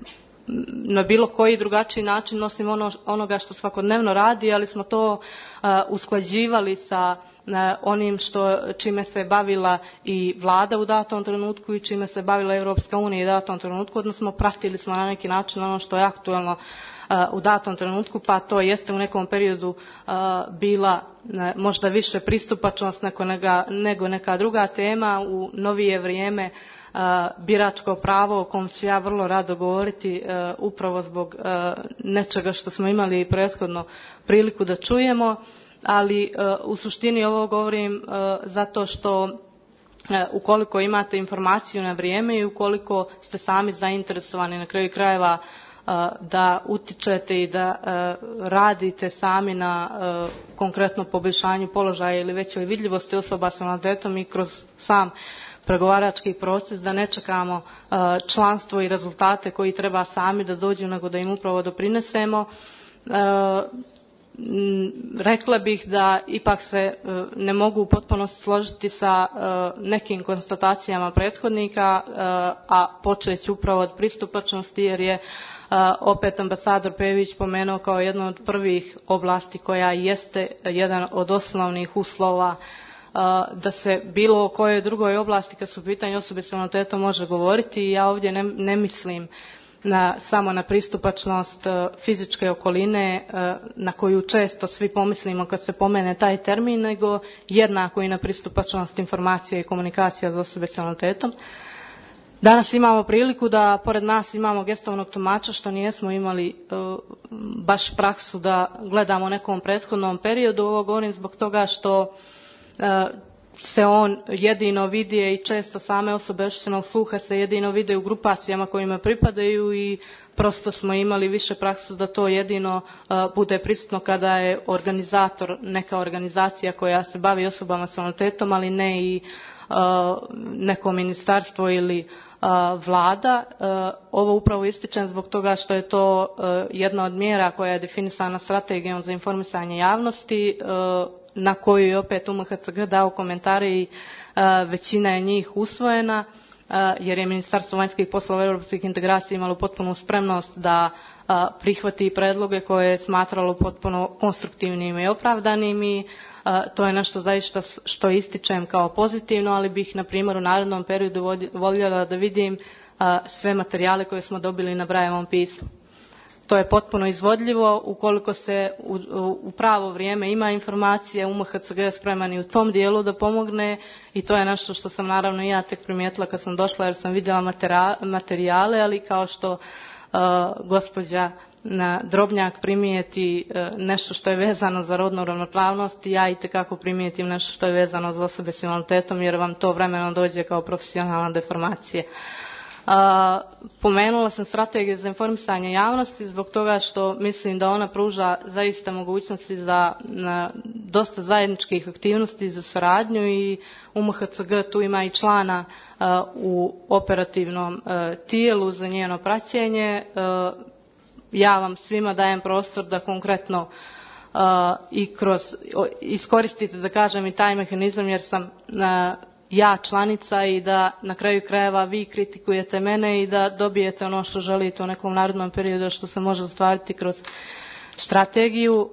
na bilo koji drugačiji način nosim onoga što svakodnevno radi, ali smo to usklađivali sa onim čime se bavila i vlada u datom trenutku i čime se bavila Europska unija u datom trenutku, odnosno pratili smo na neki način ono što je aktuelno u datom trenutku, pa to jeste u nekom periodu bila možda više pristupačnost nego neka druga tema. U novije vrijeme biračko pravo, o kom ću ja vrlo rado govoriti upravo zbog nečega što smo imali prethodno priliku da čujemo, ali u suštini ovo govorim zato što ukoliko imate informaciju na vrijeme i ukoliko ste sami zainteresovani na kraju krajeva da utičete i da radite sami na konkretno poboljšanju položaja ili većoj vidljivosti osoba s invaliditetom i kroz sam pregovarački proces, da ne čekamo članstvo i rezultate koji treba sami da dođu, nego da im upravo doprinesemo. Rekla bih da ipak se ne mogu u potpunosti složiti sa nekim konstatacijama prethodnika, a počeći upravo od pristupačnosti, jer je opet ambasador Pejović pomenuo kao jednu od prvih oblasti koja jeste jedan od osnovnih uslova da se bilo o kojoj drugoj oblasti kad su u pitanju osobe s invaliditetom može govoriti. I ja ovdje ne mislim samo na pristupačnost fizičke okoline na koju često svi pomislimo kad se pomene taj termin, nego jednako i na pristupačnost informacija i komunikacija za osobe s invaliditetom. Danas imamo priliku da pored nas imamo gestovnog tumača, što nijesmo imali baš praksu da gledamo u nekom prethodnom periodu. Ovo govorim zbog toga što se on jedino vidi i često same osobe oštećenog sluha se jedino vide u grupacijama kojima pripadaju i prosto smo imali više praksu da to jedino bude prisutno kada je organizator neka organizacija koja se bavi osobama s invaliditetom, ali ne i neko ministarstvo ili vlada. Ovo upravo ističem zbog toga što je to jedna od mjera koja je definisana strategijom za informisanje javnosti, na koju je opet UMHCG dao komentare i većina je njih usvojena, jer je Ministarstvo vanjskih poslova i europskih integracija imalo potpunu spremnost da prihvati predloge koje je smatralo potpuno konstruktivnim i opravdanim i to je nešto zaista što ističem kao pozitivno, ali bih na primjer u narednom periodu voljela da vidim sve materijale koje smo dobili na Brailleovom pismu. To je potpuno izvodljivo ukoliko se u pravo vrijeme ima informacije. UMHCG je spreman i u tom dijelu da pomogne i to je nešto što sam naravno i ja tek primijetila kad sam došla, jer sam vidjela materijale, ali kao što gospođa Drobnjak primijeti nešto što je vezano za rodnu ravnopravnost, ja itekako primijetim nešto što je vezano za osobe s invaliditetom, jer vam to vremenom dođe kao profesionalna deformacija. Pomenula sam strategiju za informisanje javnosti zbog toga što mislim da ona pruža zaista mogućnosti za dosta zajedničkih aktivnosti za saradnju i UMHCG tu ima i člana u operativnom tijelu za njeno praćenje. Ja vam svima dajem prostor da konkretno i iskoristite, da kažem, i taj mehanizam, jer sam ja članica i da na kraju krajeva vi kritikujete mene i da dobijete ono što želite u nekom narednom periodu, što se može ostvariti kroz strategiju.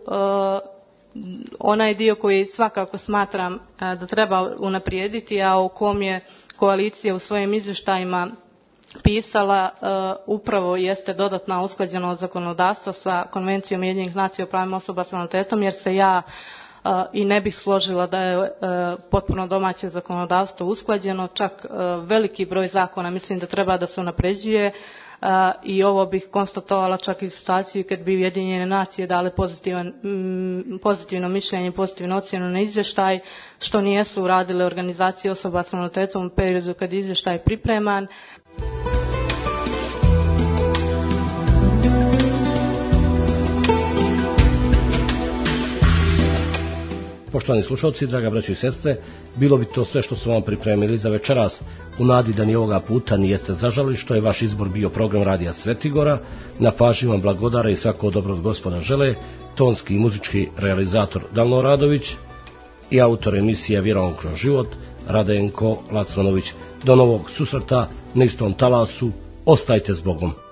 Onaj dio koji svakako smatram da treba unaprijediti, a o kom je koalicija u svojim izvještajima pisala, upravo jeste dodatna usklađenost zakonodavstva sa Konvencijom Ujedinjenih nacija o pravima osoba s invaliditetom, jer se ja i ne bih složila da je potpuno domaće zakonodavstvo usklađeno, čak veliki broj zakona mislim da treba da se unapređuje i ovo bih konstatovala čak i u situaciji kad bi Ujedinjene nacije dale pozitivno mišljenje, pozitivnu ocjenu na izvještaj, što nijesu uradile organizacije osoba s invaliditetom u periodu kad je izvještaj pripreman. Poštovani slušalci, draga braćo i sestre, bilo bi to sve što smo vam pripremili za večeras, u nadi da ni ovoga puta nijeste zažali što je vaš izbor bio program Radija Svetigora. Na pažnji vam blagodara i svako dobro od Gospoda žele tonski i muzički realizator Dalno Radović i autor emisije Vjerom kroz život Radenko Lacmanović. Do novog susreta na istom talasu, ostajte s Bogom.